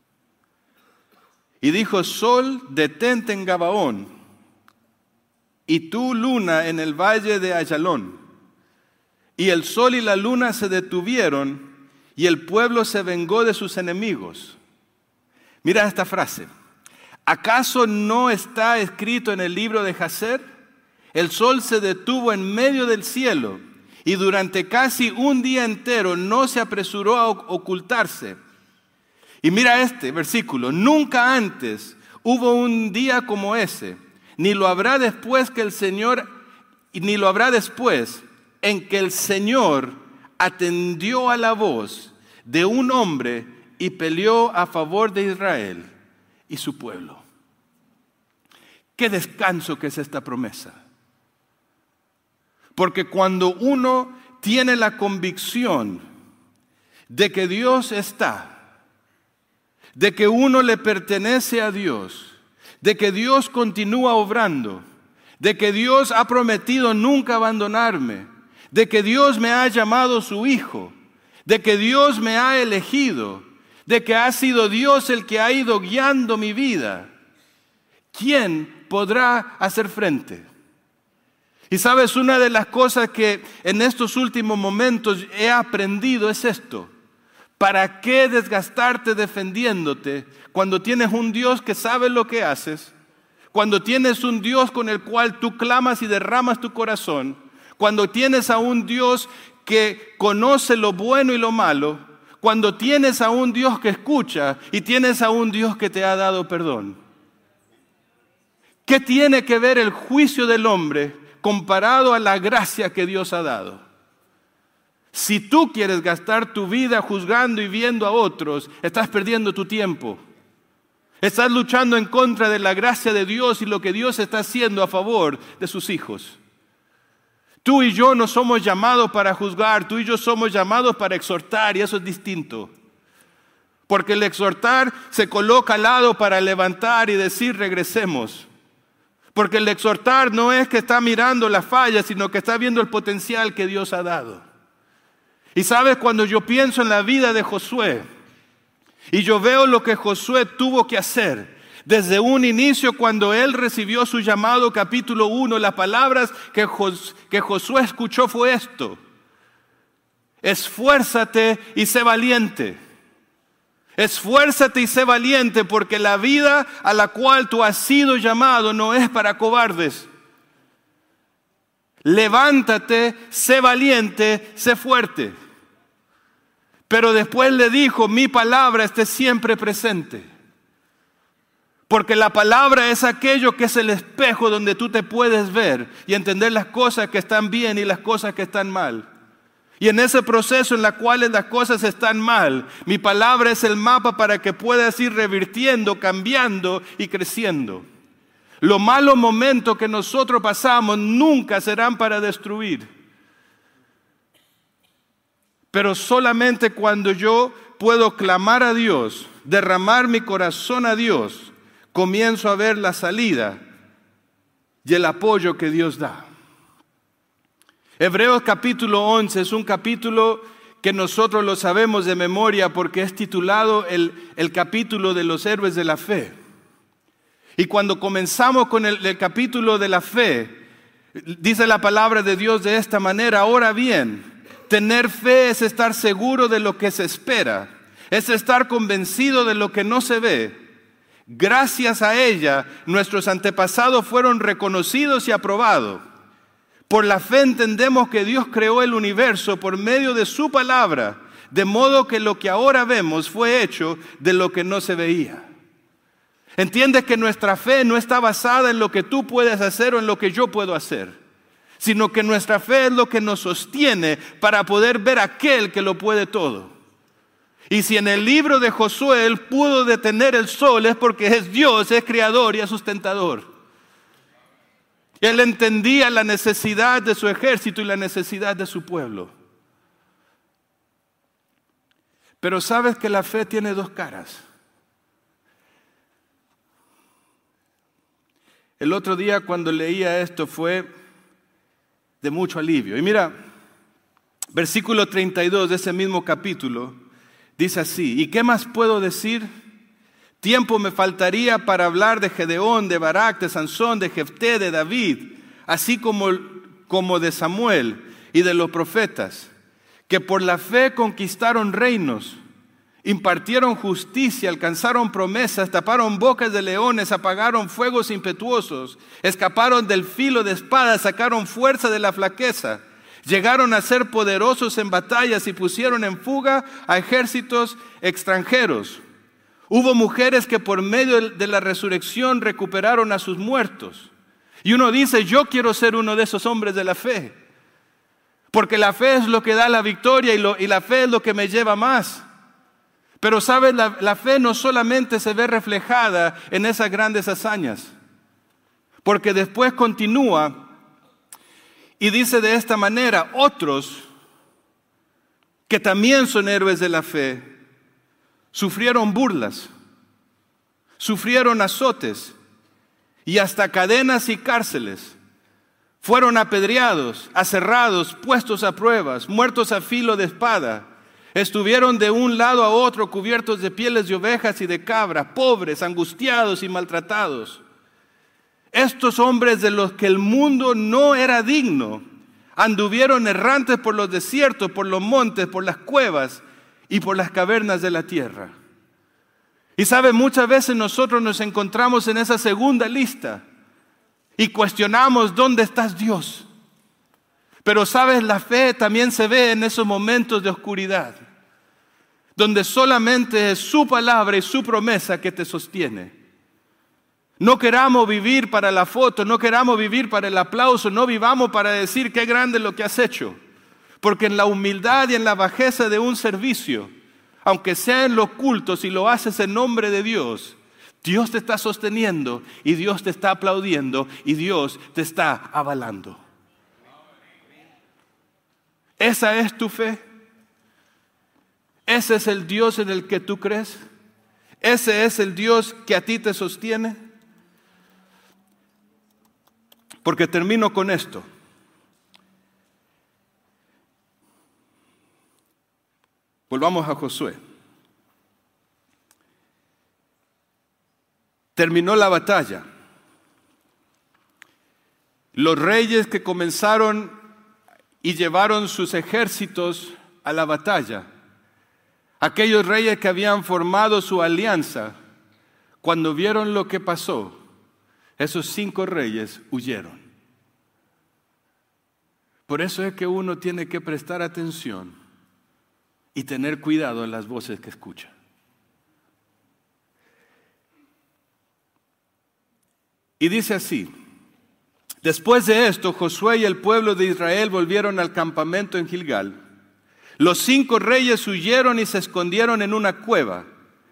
Y dijo: Sol, detente en Gabaón, y tú, luna, en el valle de Ayalón. Y el sol y la luna se detuvieron, y el pueblo se vengó de sus enemigos. Mira esta frase. ¿Acaso no está escrito en el libro de Jacer? El sol se detuvo en medio del cielo, y durante casi un día entero no se apresuró a ocultarse. Y mira este versículo: nunca antes hubo un día como ese, ni lo habrá después que el Señor, ni lo habrá después en que el Señor atendió a la voz de un hombre y peleó a favor de Israel y su pueblo. Qué descanso que es esta promesa. Porque cuando uno tiene la convicción de que Dios está, de que uno le pertenece a Dios, de que Dios continúa obrando, de que Dios ha prometido nunca abandonarme, de que Dios me ha llamado su hijo, de que Dios me ha elegido, de que ha sido Dios el que ha ido guiando mi vida, ¿quién podrá hacer frente? Y sabes, una de las cosas que en estos últimos momentos he aprendido es esto: ¿para qué desgastarte defendiéndote cuando tienes un Dios que sabe lo que haces? Cuando tienes un Dios con el cual tú clamas y derramas tu corazón, cuando tienes a un Dios que conoce lo bueno y lo malo, cuando tienes a un Dios que escucha y tienes a un Dios que te ha dado perdón. ¿Qué tiene que ver el juicio del hombre comparado a la gracia que Dios ha dado? Si tú quieres gastar tu vida juzgando y viendo a otros, estás perdiendo tu tiempo. Estás luchando en contra de la gracia de Dios y lo que Dios está haciendo a favor de sus hijos. Tú y yo no somos llamados para juzgar, tú y yo somos llamados para exhortar, y eso es distinto. Porque el exhortar se coloca al lado para levantar y decir regresemos. Porque el exhortar no es que está mirando las fallas, sino que está viendo el potencial que Dios ha dado. Y sabes, cuando yo pienso en la vida de Josué, y yo veo lo que Josué tuvo que hacer, desde un inicio cuando él recibió su llamado, capítulo uno, las palabras que, Jos- que Josué escuchó fue esto: esfuérzate y sé valiente. Esfuérzate y sé valiente, porque la vida a la cual tú has sido llamado no es para cobardes. Levántate, sé valiente, sé fuerte. Pero después le dijo: mi palabra esté siempre presente. Porque la palabra es aquello que es el espejo donde tú te puedes ver y entender las cosas que están bien y las cosas que están mal. Y en ese proceso en la cual las cosas están mal, mi palabra es el mapa para que puedas ir revirtiendo, cambiando y creciendo. Los malos momentos que nosotros pasamos nunca serán para destruir. Pero solamente cuando yo puedo clamar a Dios, derramar mi corazón a Dios, comienzo a ver la salida y el apoyo que Dios da. Hebreos capítulo once es un capítulo que nosotros lo sabemos de memoria porque es titulado el, el capítulo de los héroes de la fe. Y cuando comenzamos con el, el capítulo de la fe, dice la palabra de Dios de esta manera: ahora bien, tener fe es estar seguro de lo que se espera, es estar convencido de lo que no se ve. Gracias a ella, nuestros antepasados fueron reconocidos y aprobados. Por la fe entendemos que Dios creó el universo por medio de su palabra, de modo que lo que ahora vemos fue hecho de lo que no se veía. Entiendes que nuestra fe no está basada en lo que tú puedes hacer o en lo que yo puedo hacer, sino que nuestra fe es lo que nos sostiene para poder ver a aquel que lo puede todo. Y si en el libro de Josué él pudo detener el sol, es porque es Dios, es creador y es sustentador. Él entendía la necesidad de su ejército y la necesidad de su pueblo. Pero sabes que la fe tiene dos caras. El otro día cuando leía esto fue de mucho alivio. Y mira, versículo treinta y dos de ese mismo capítulo dice así: ¿y qué más puedo decir? Tiempo me faltaría para hablar de Gedeón, de Barak, de Sansón, de Jefté, de David, así como, como de Samuel y de los profetas, que por la fe conquistaron reinos, impartieron justicia, alcanzaron promesas, taparon bocas de leones, apagaron fuegos impetuosos, escaparon del filo de espada, sacaron fuerza de la flaqueza, llegaron a ser poderosos en batallas y pusieron en fuga a ejércitos extranjeros. Hubo mujeres que por medio de la resurrección recuperaron a sus muertos. Y uno dice, yo quiero ser uno de esos hombres de la fe. Porque la fe es lo que da la victoria y, lo, y la fe es lo que me lleva más. Pero sabes, la, la fe no solamente se ve reflejada en esas grandes hazañas. Porque después continúa y dice de esta manera, otros que también son héroes de la fe, sufrieron burlas, sufrieron azotes y hasta cadenas y cárceles. Fueron apedreados, aserrados, puestos a pruebas, muertos a filo de espada. Estuvieron de un lado a otro cubiertos de pieles de ovejas y de cabra, pobres, angustiados y maltratados. Estos hombres de los que el mundo no era digno, anduvieron errantes por los desiertos, por los montes, por las cuevas y por las cavernas de la tierra. Y sabe, muchas veces nosotros nos encontramos en esa segunda lista y cuestionamos dónde estás, Dios. Pero sabes, la fe también se ve en esos momentos de oscuridad, donde solamente es su palabra y su promesa que te sostiene. No queramos vivir para la foto, no queramos vivir para el aplauso, no vivamos para decir qué grande es lo que has hecho. Porque en la humildad y en la bajeza de un servicio, aunque sea en lo oculto, si lo haces en nombre de Dios, Dios te está sosteniendo y Dios te está aplaudiendo y Dios te está avalando. ¿Esa es tu fe? ¿Ese es el Dios en el que tú crees? ¿Ese es el Dios que a ti te sostiene? Porque termino con esto. Volvamos a Josué. Terminó la batalla. Los reyes que comenzaron y llevaron sus ejércitos a la batalla, aquellos reyes que habían formado su alianza, cuando vieron lo que pasó, esos cinco reyes huyeron. Por eso es que uno tiene que prestar atención y tener cuidado en las voces que escucha. Y dice así: después de esto, Josué y el pueblo de Israel volvieron al campamento en Gilgal. Los cinco reyes huyeron y se escondieron en una cueva.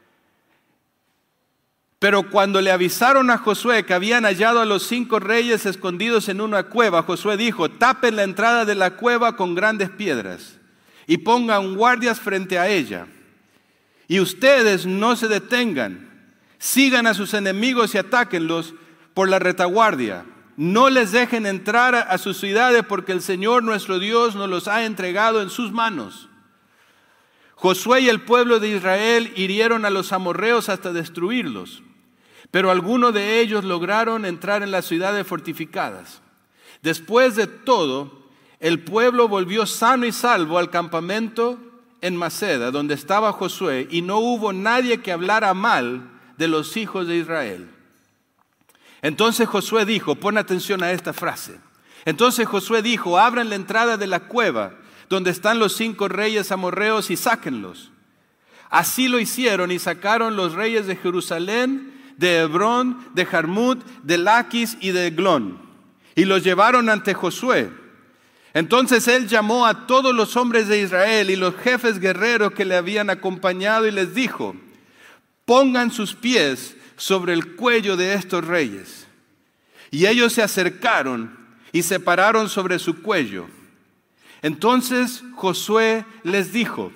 Pero cuando le avisaron a Josué que habían hallado a los cinco reyes escondidos en una cueva, Josué dijo: tapen la entrada de la cueva con grandes piedras y pongan guardias frente a ella. Y ustedes no se detengan, sigan a sus enemigos y atáquenlos por la retaguardia. No les dejen entrar a sus ciudades, porque el Señor nuestro Dios nos los ha entregado en sus manos. Josué y el pueblo de Israel hirieron a los amorreos hasta destruirlos, pero algunos de ellos lograron entrar en las ciudades fortificadas. Después de todo, el pueblo volvió sano y salvo al campamento en Maceda, donde estaba Josué, y no hubo nadie que hablara mal de los hijos de Israel. Entonces Josué dijo, pon atención a esta frase. Entonces Josué dijo: abran la entrada de la cueva donde están los cinco reyes amorreos y sáquenlos. Así lo hicieron y sacaron los reyes de Jerusalén, de Hebrón, de Jarmut, de Laquis y de Eglón, y los llevaron ante Josué. Entonces él llamó a todos los hombres de Israel y los jefes guerreros que le habían acompañado y les dijo: pongan sus pies sobre el cuello de estos reyes. Y ellos se acercaron y se pararon sobre su cuello. Entonces Josué les dijo: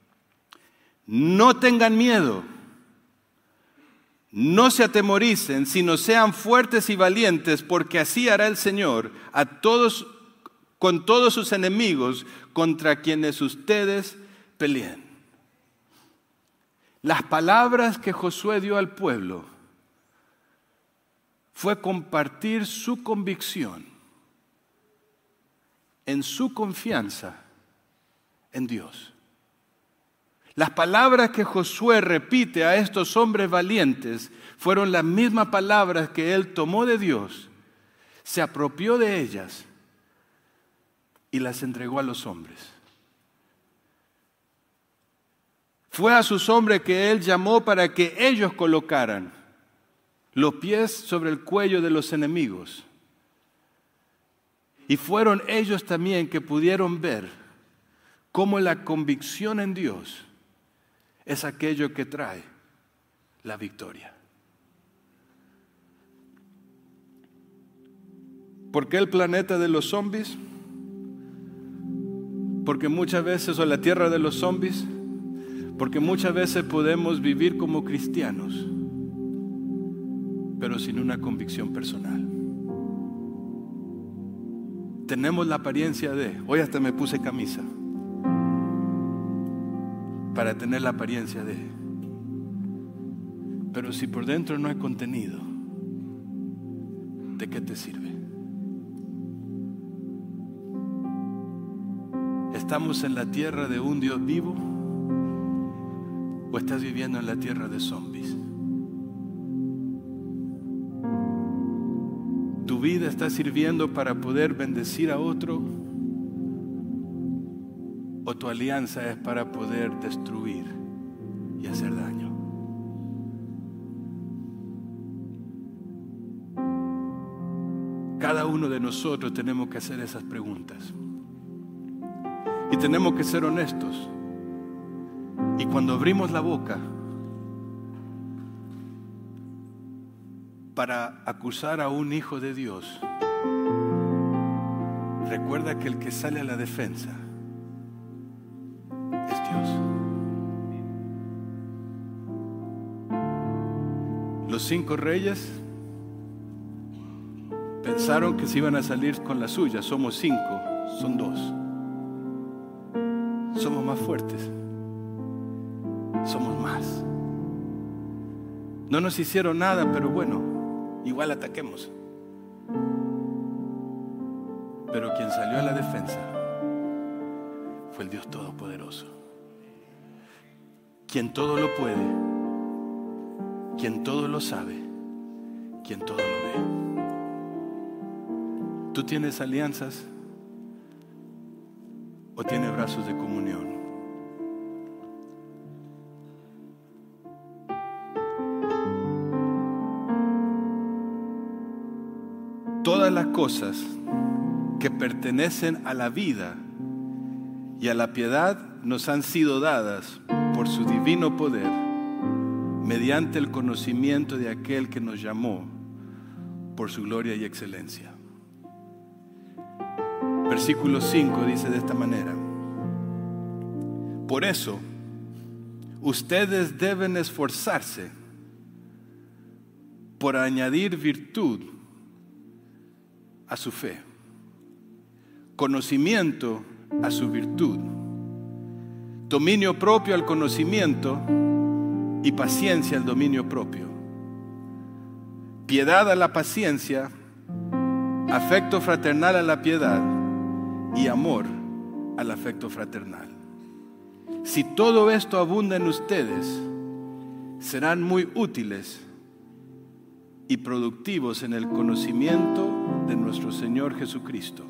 no tengan miedo, no se atemoricen, sino sean fuertes y valientes, porque así hará el Señor a todos, con todos sus enemigos contra quienes ustedes peleen. Las palabras que Josué dio al pueblo fue compartir su convicción en su confianza en Dios. Las palabras que Josué repite a estos hombres valientes fueron las mismas palabras que él tomó de Dios, se apropió de ellas y las entregó a los hombres. Fue a sus hombres que él llamó para que ellos colocaran los pies sobre el cuello de los enemigos. Y fueron ellos también que pudieron ver cómo la convicción en Dios es aquello que trae la victoria. ¿Por qué el planeta de los zombies? Porque muchas veces, o la tierra de los zombies, porque muchas veces podemos vivir como cristianos, pero sin una convicción personal. Tenemos la apariencia de, hoy hasta me puse camisa, para tener la apariencia de, pero si por dentro no hay contenido, ¿de qué te sirve? ¿Estamos en la tierra de un Dios vivo o estás viviendo en la tierra de zombies? ¿Tu vida está sirviendo para poder bendecir a otro? ¿O tu alianza es para poder destruir y hacer daño? Cada uno de nosotros tenemos que hacer esas preguntas. Y tenemos que ser honestos. Y cuando abrimos la boca para acusar a un hijo de Dios, recuerda que el que sale a la defensa es Dios. Los cinco reyes pensaron que se iban a salir con la suya. Somos cinco, son dos. Somos más fuertes. Somos más. No nos hicieron nada, pero bueno, igual ataquemos. Pero quien salió a la defensa fue el Dios Todopoderoso, quien todo lo puede, quien todo lo sabe, quien todo lo ve. ¿Tú tienes alianzas o tienes brazos de comunión? Todas las cosas que pertenecen a la vida y a la piedad nos han sido dadas por su divino poder, mediante el conocimiento de aquel que nos llamó por su gloria y excelencia. Versículo cinco dice de esta manera: por eso, ustedes deben esforzarse por añadir virtud a su fe, conocimiento a su virtud, dominio propio al conocimiento y paciencia al dominio propio, piedad a la paciencia, afecto fraternal a la piedad y amor al afecto fraternal. Si todo esto abunda en ustedes, serán muy útiles y productivos en el conocimiento de nuestro Señor Jesucristo.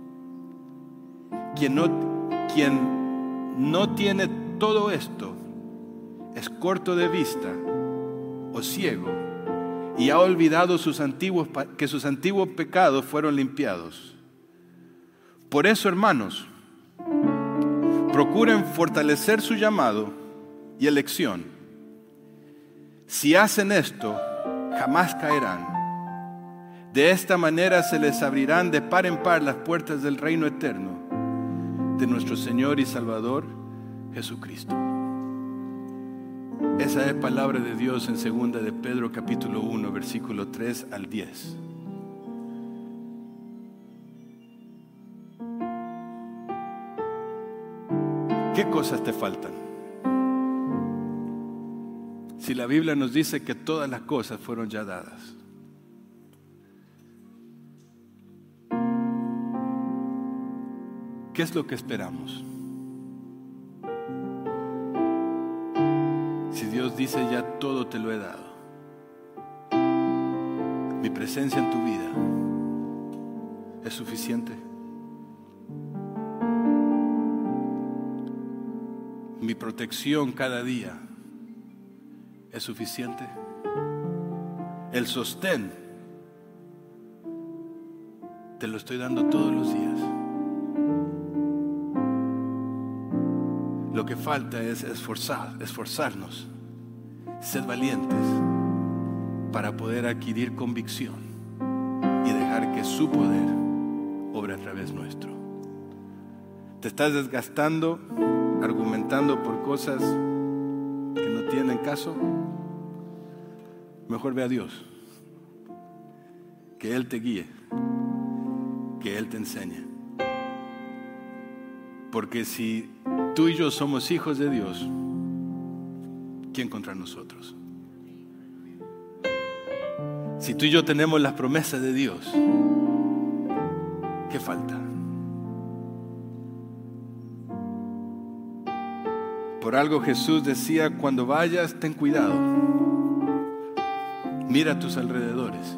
Quien no, quien no tiene todo esto es corto de vista o ciego y ha olvidado sus antiguos, que sus antiguos pecados fueron limpiados. Por eso, hermanos, procuren fortalecer su llamado y elección. Si hacen esto, jamás caerán. De esta manera se les abrirán de par en par las puertas del reino eterno de nuestro Señor y Salvador Jesucristo. Esa es palabra de Dios en segunda de Pedro capítulo uno, versículo tres al diez. ¿Qué cosas te faltan? Si la Biblia nos dice que todas las cosas fueron ya dadas. ¿Qué es lo que esperamos? Si Dios dice ya todo te lo he dado, mi presencia en tu vida es suficiente. Mi protección cada día es suficiente. El sostén te lo estoy dando todos los días. Lo que falta es esforzar, esforzarnos, ser valientes para poder adquirir convicción y dejar que su poder obre a través nuestro. Te estás desgastando, argumentando por cosas que no tienen caso. Mejor ve a Dios, que Él te guíe, que Él te enseñe. Porque si tú y yo somos hijos de Dios, ¿quién contra nosotros? Si tú y yo tenemos las promesas de Dios, ¿qué falta? Por algo Jesús decía, cuando vayas, ten cuidado. Mira a tus alrededores.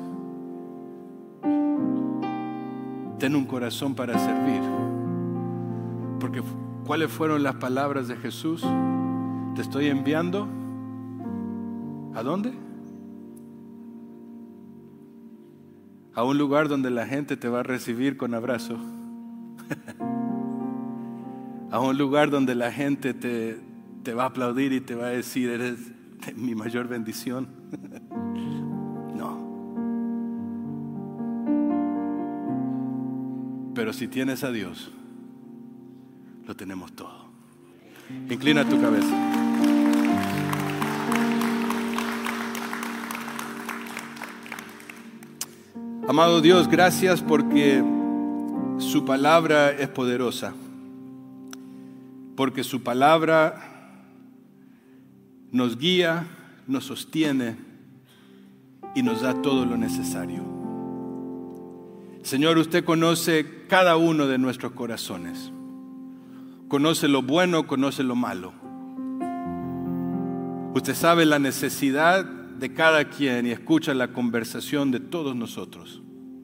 Ten un corazón para servir. Porque ¿cuáles fueron las palabras de Jesús? Te estoy enviando. ¿A dónde? A un lugar donde la gente te va a recibir con abrazo. A un lugar donde la gente te, te va a aplaudir y te va a decir, eres mi mayor bendición. No. Pero si tienes a Dios, lo tenemos todo. Inclina tu cabeza. Amado Dios, gracias porque su palabra es poderosa. Porque su palabra nos guía, nos sostiene y nos da todo lo necesario. Señor, usted conoce cada uno de nuestros corazones. Conoce lo bueno, conoce lo malo. Usted sabe la necesidad de cada quien y escucha la conversación de todos nosotros.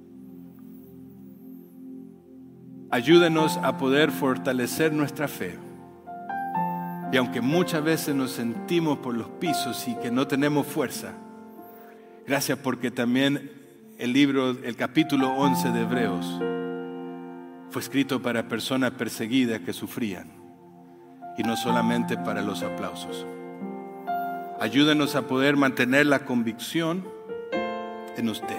Ayúdenos a poder fortalecer nuestra fe. Y aunque muchas veces nos sentimos por los pisos y que no tenemos fuerza, gracias porque también el libro, el capítulo once de Hebreos fue escrito para personas perseguidas que sufrían y no solamente para los aplausos. Ayúdenos a poder mantener la convicción en usted.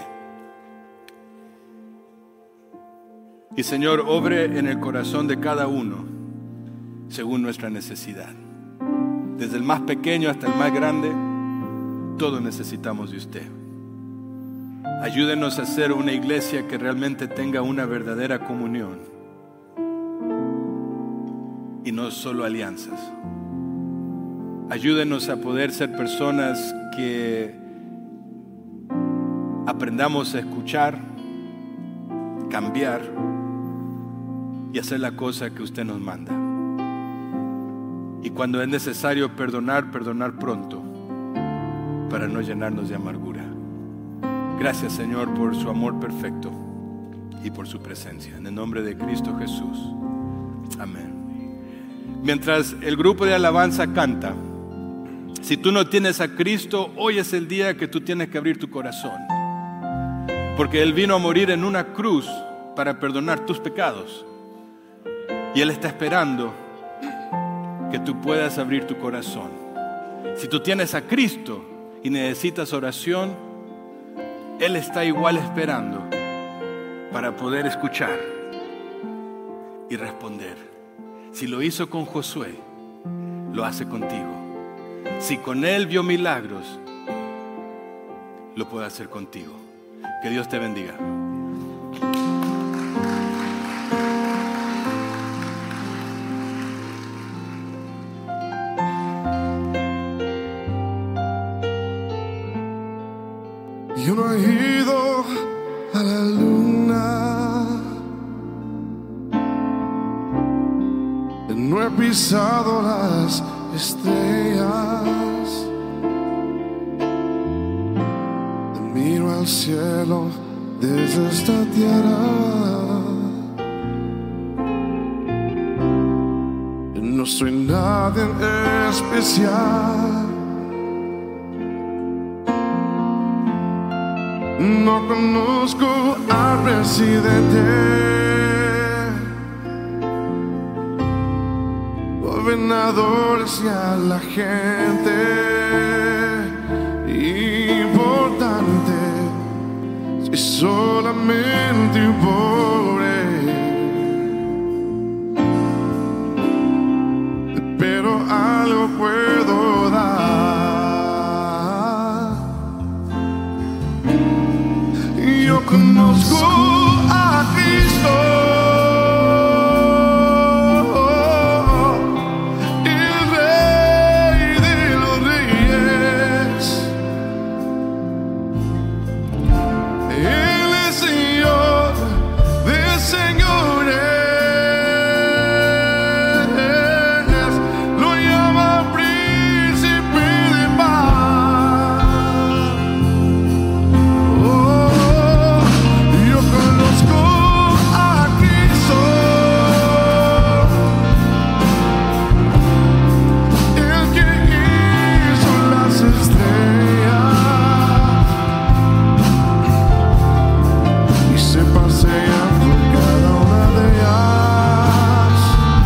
Y Señor, obre en el corazón de cada uno según nuestra necesidad. Desde el más pequeño hasta el más grande, todos necesitamos de usted. Ayúdenos a ser una iglesia que realmente tenga una verdadera comunión y no solo alianzas. Ayúdenos a poder ser personas que aprendamos a escuchar, cambiar y hacer la cosa que usted nos manda. Y cuando es necesario perdonar, perdonar pronto para no llenarnos de amargura. Gracias, Señor, por su amor perfecto y por su presencia. En el nombre de Cristo Jesús. Amén. Mientras el grupo de alabanza canta, si tú no tienes a Cristo, hoy es el día que tú tienes que abrir tu corazón. Porque Él vino a morir en una cruz para perdonar tus pecados. Y Él está esperando que tú puedas abrir tu corazón. Si tú tienes a Cristo y necesitas oración, Él está igual esperando para poder escuchar y responder. Si lo hizo con Josué, lo hace contigo. Si con él vio milagros, lo puede hacer contigo. Que Dios te bendiga. Yo no he ido a la luna, no he pisado las estrellas, miro al cielo desde esta tierra. No soy nadie especial, no conozco al presidente, gobernadores y a la gente importante. Soy solamente un pobre, pero algo puedo dar. Yo conozco a Cristo, el Rey de los Reyes. Él es Señor de señores, lo llama Príncipe de paz. Oh, yo conozco a Cristo, el que hizo las estrellas y se pasea por cada una de ellas,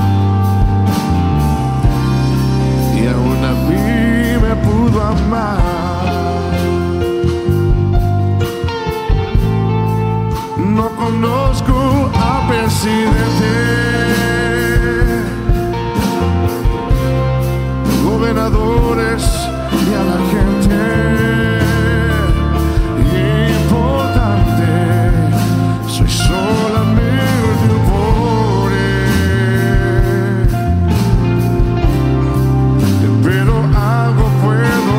y aún a mí me pudo amar. No conozco al presidente, gobernadores y a la gente importante. Soy solamente un pobre, pero algo puedo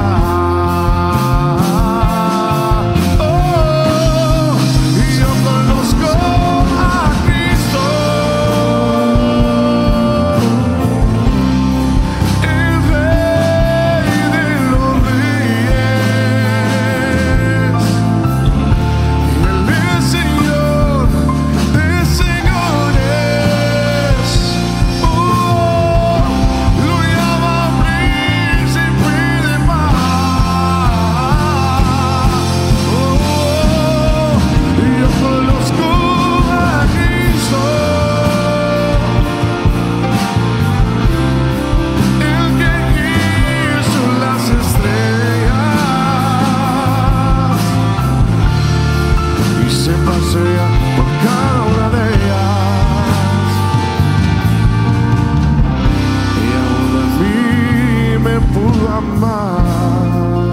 dar. Oh, yo conozco a Cristo, el Rey de los Reyes. Él es Señor de señores. Oh, lo llama Príncipe de paz. Oh, yo conozco a Cristo, el que hizo las estrellas y se pasea por cada una de ellas, y aún a mí me pudo amar.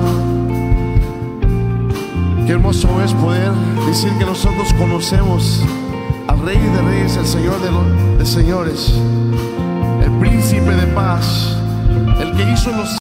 Qué hermoso es poder decir que nosotros conocemos al Rey de Reyes, el Señor de, los, de señores, el Príncipe de paz, el que hizo los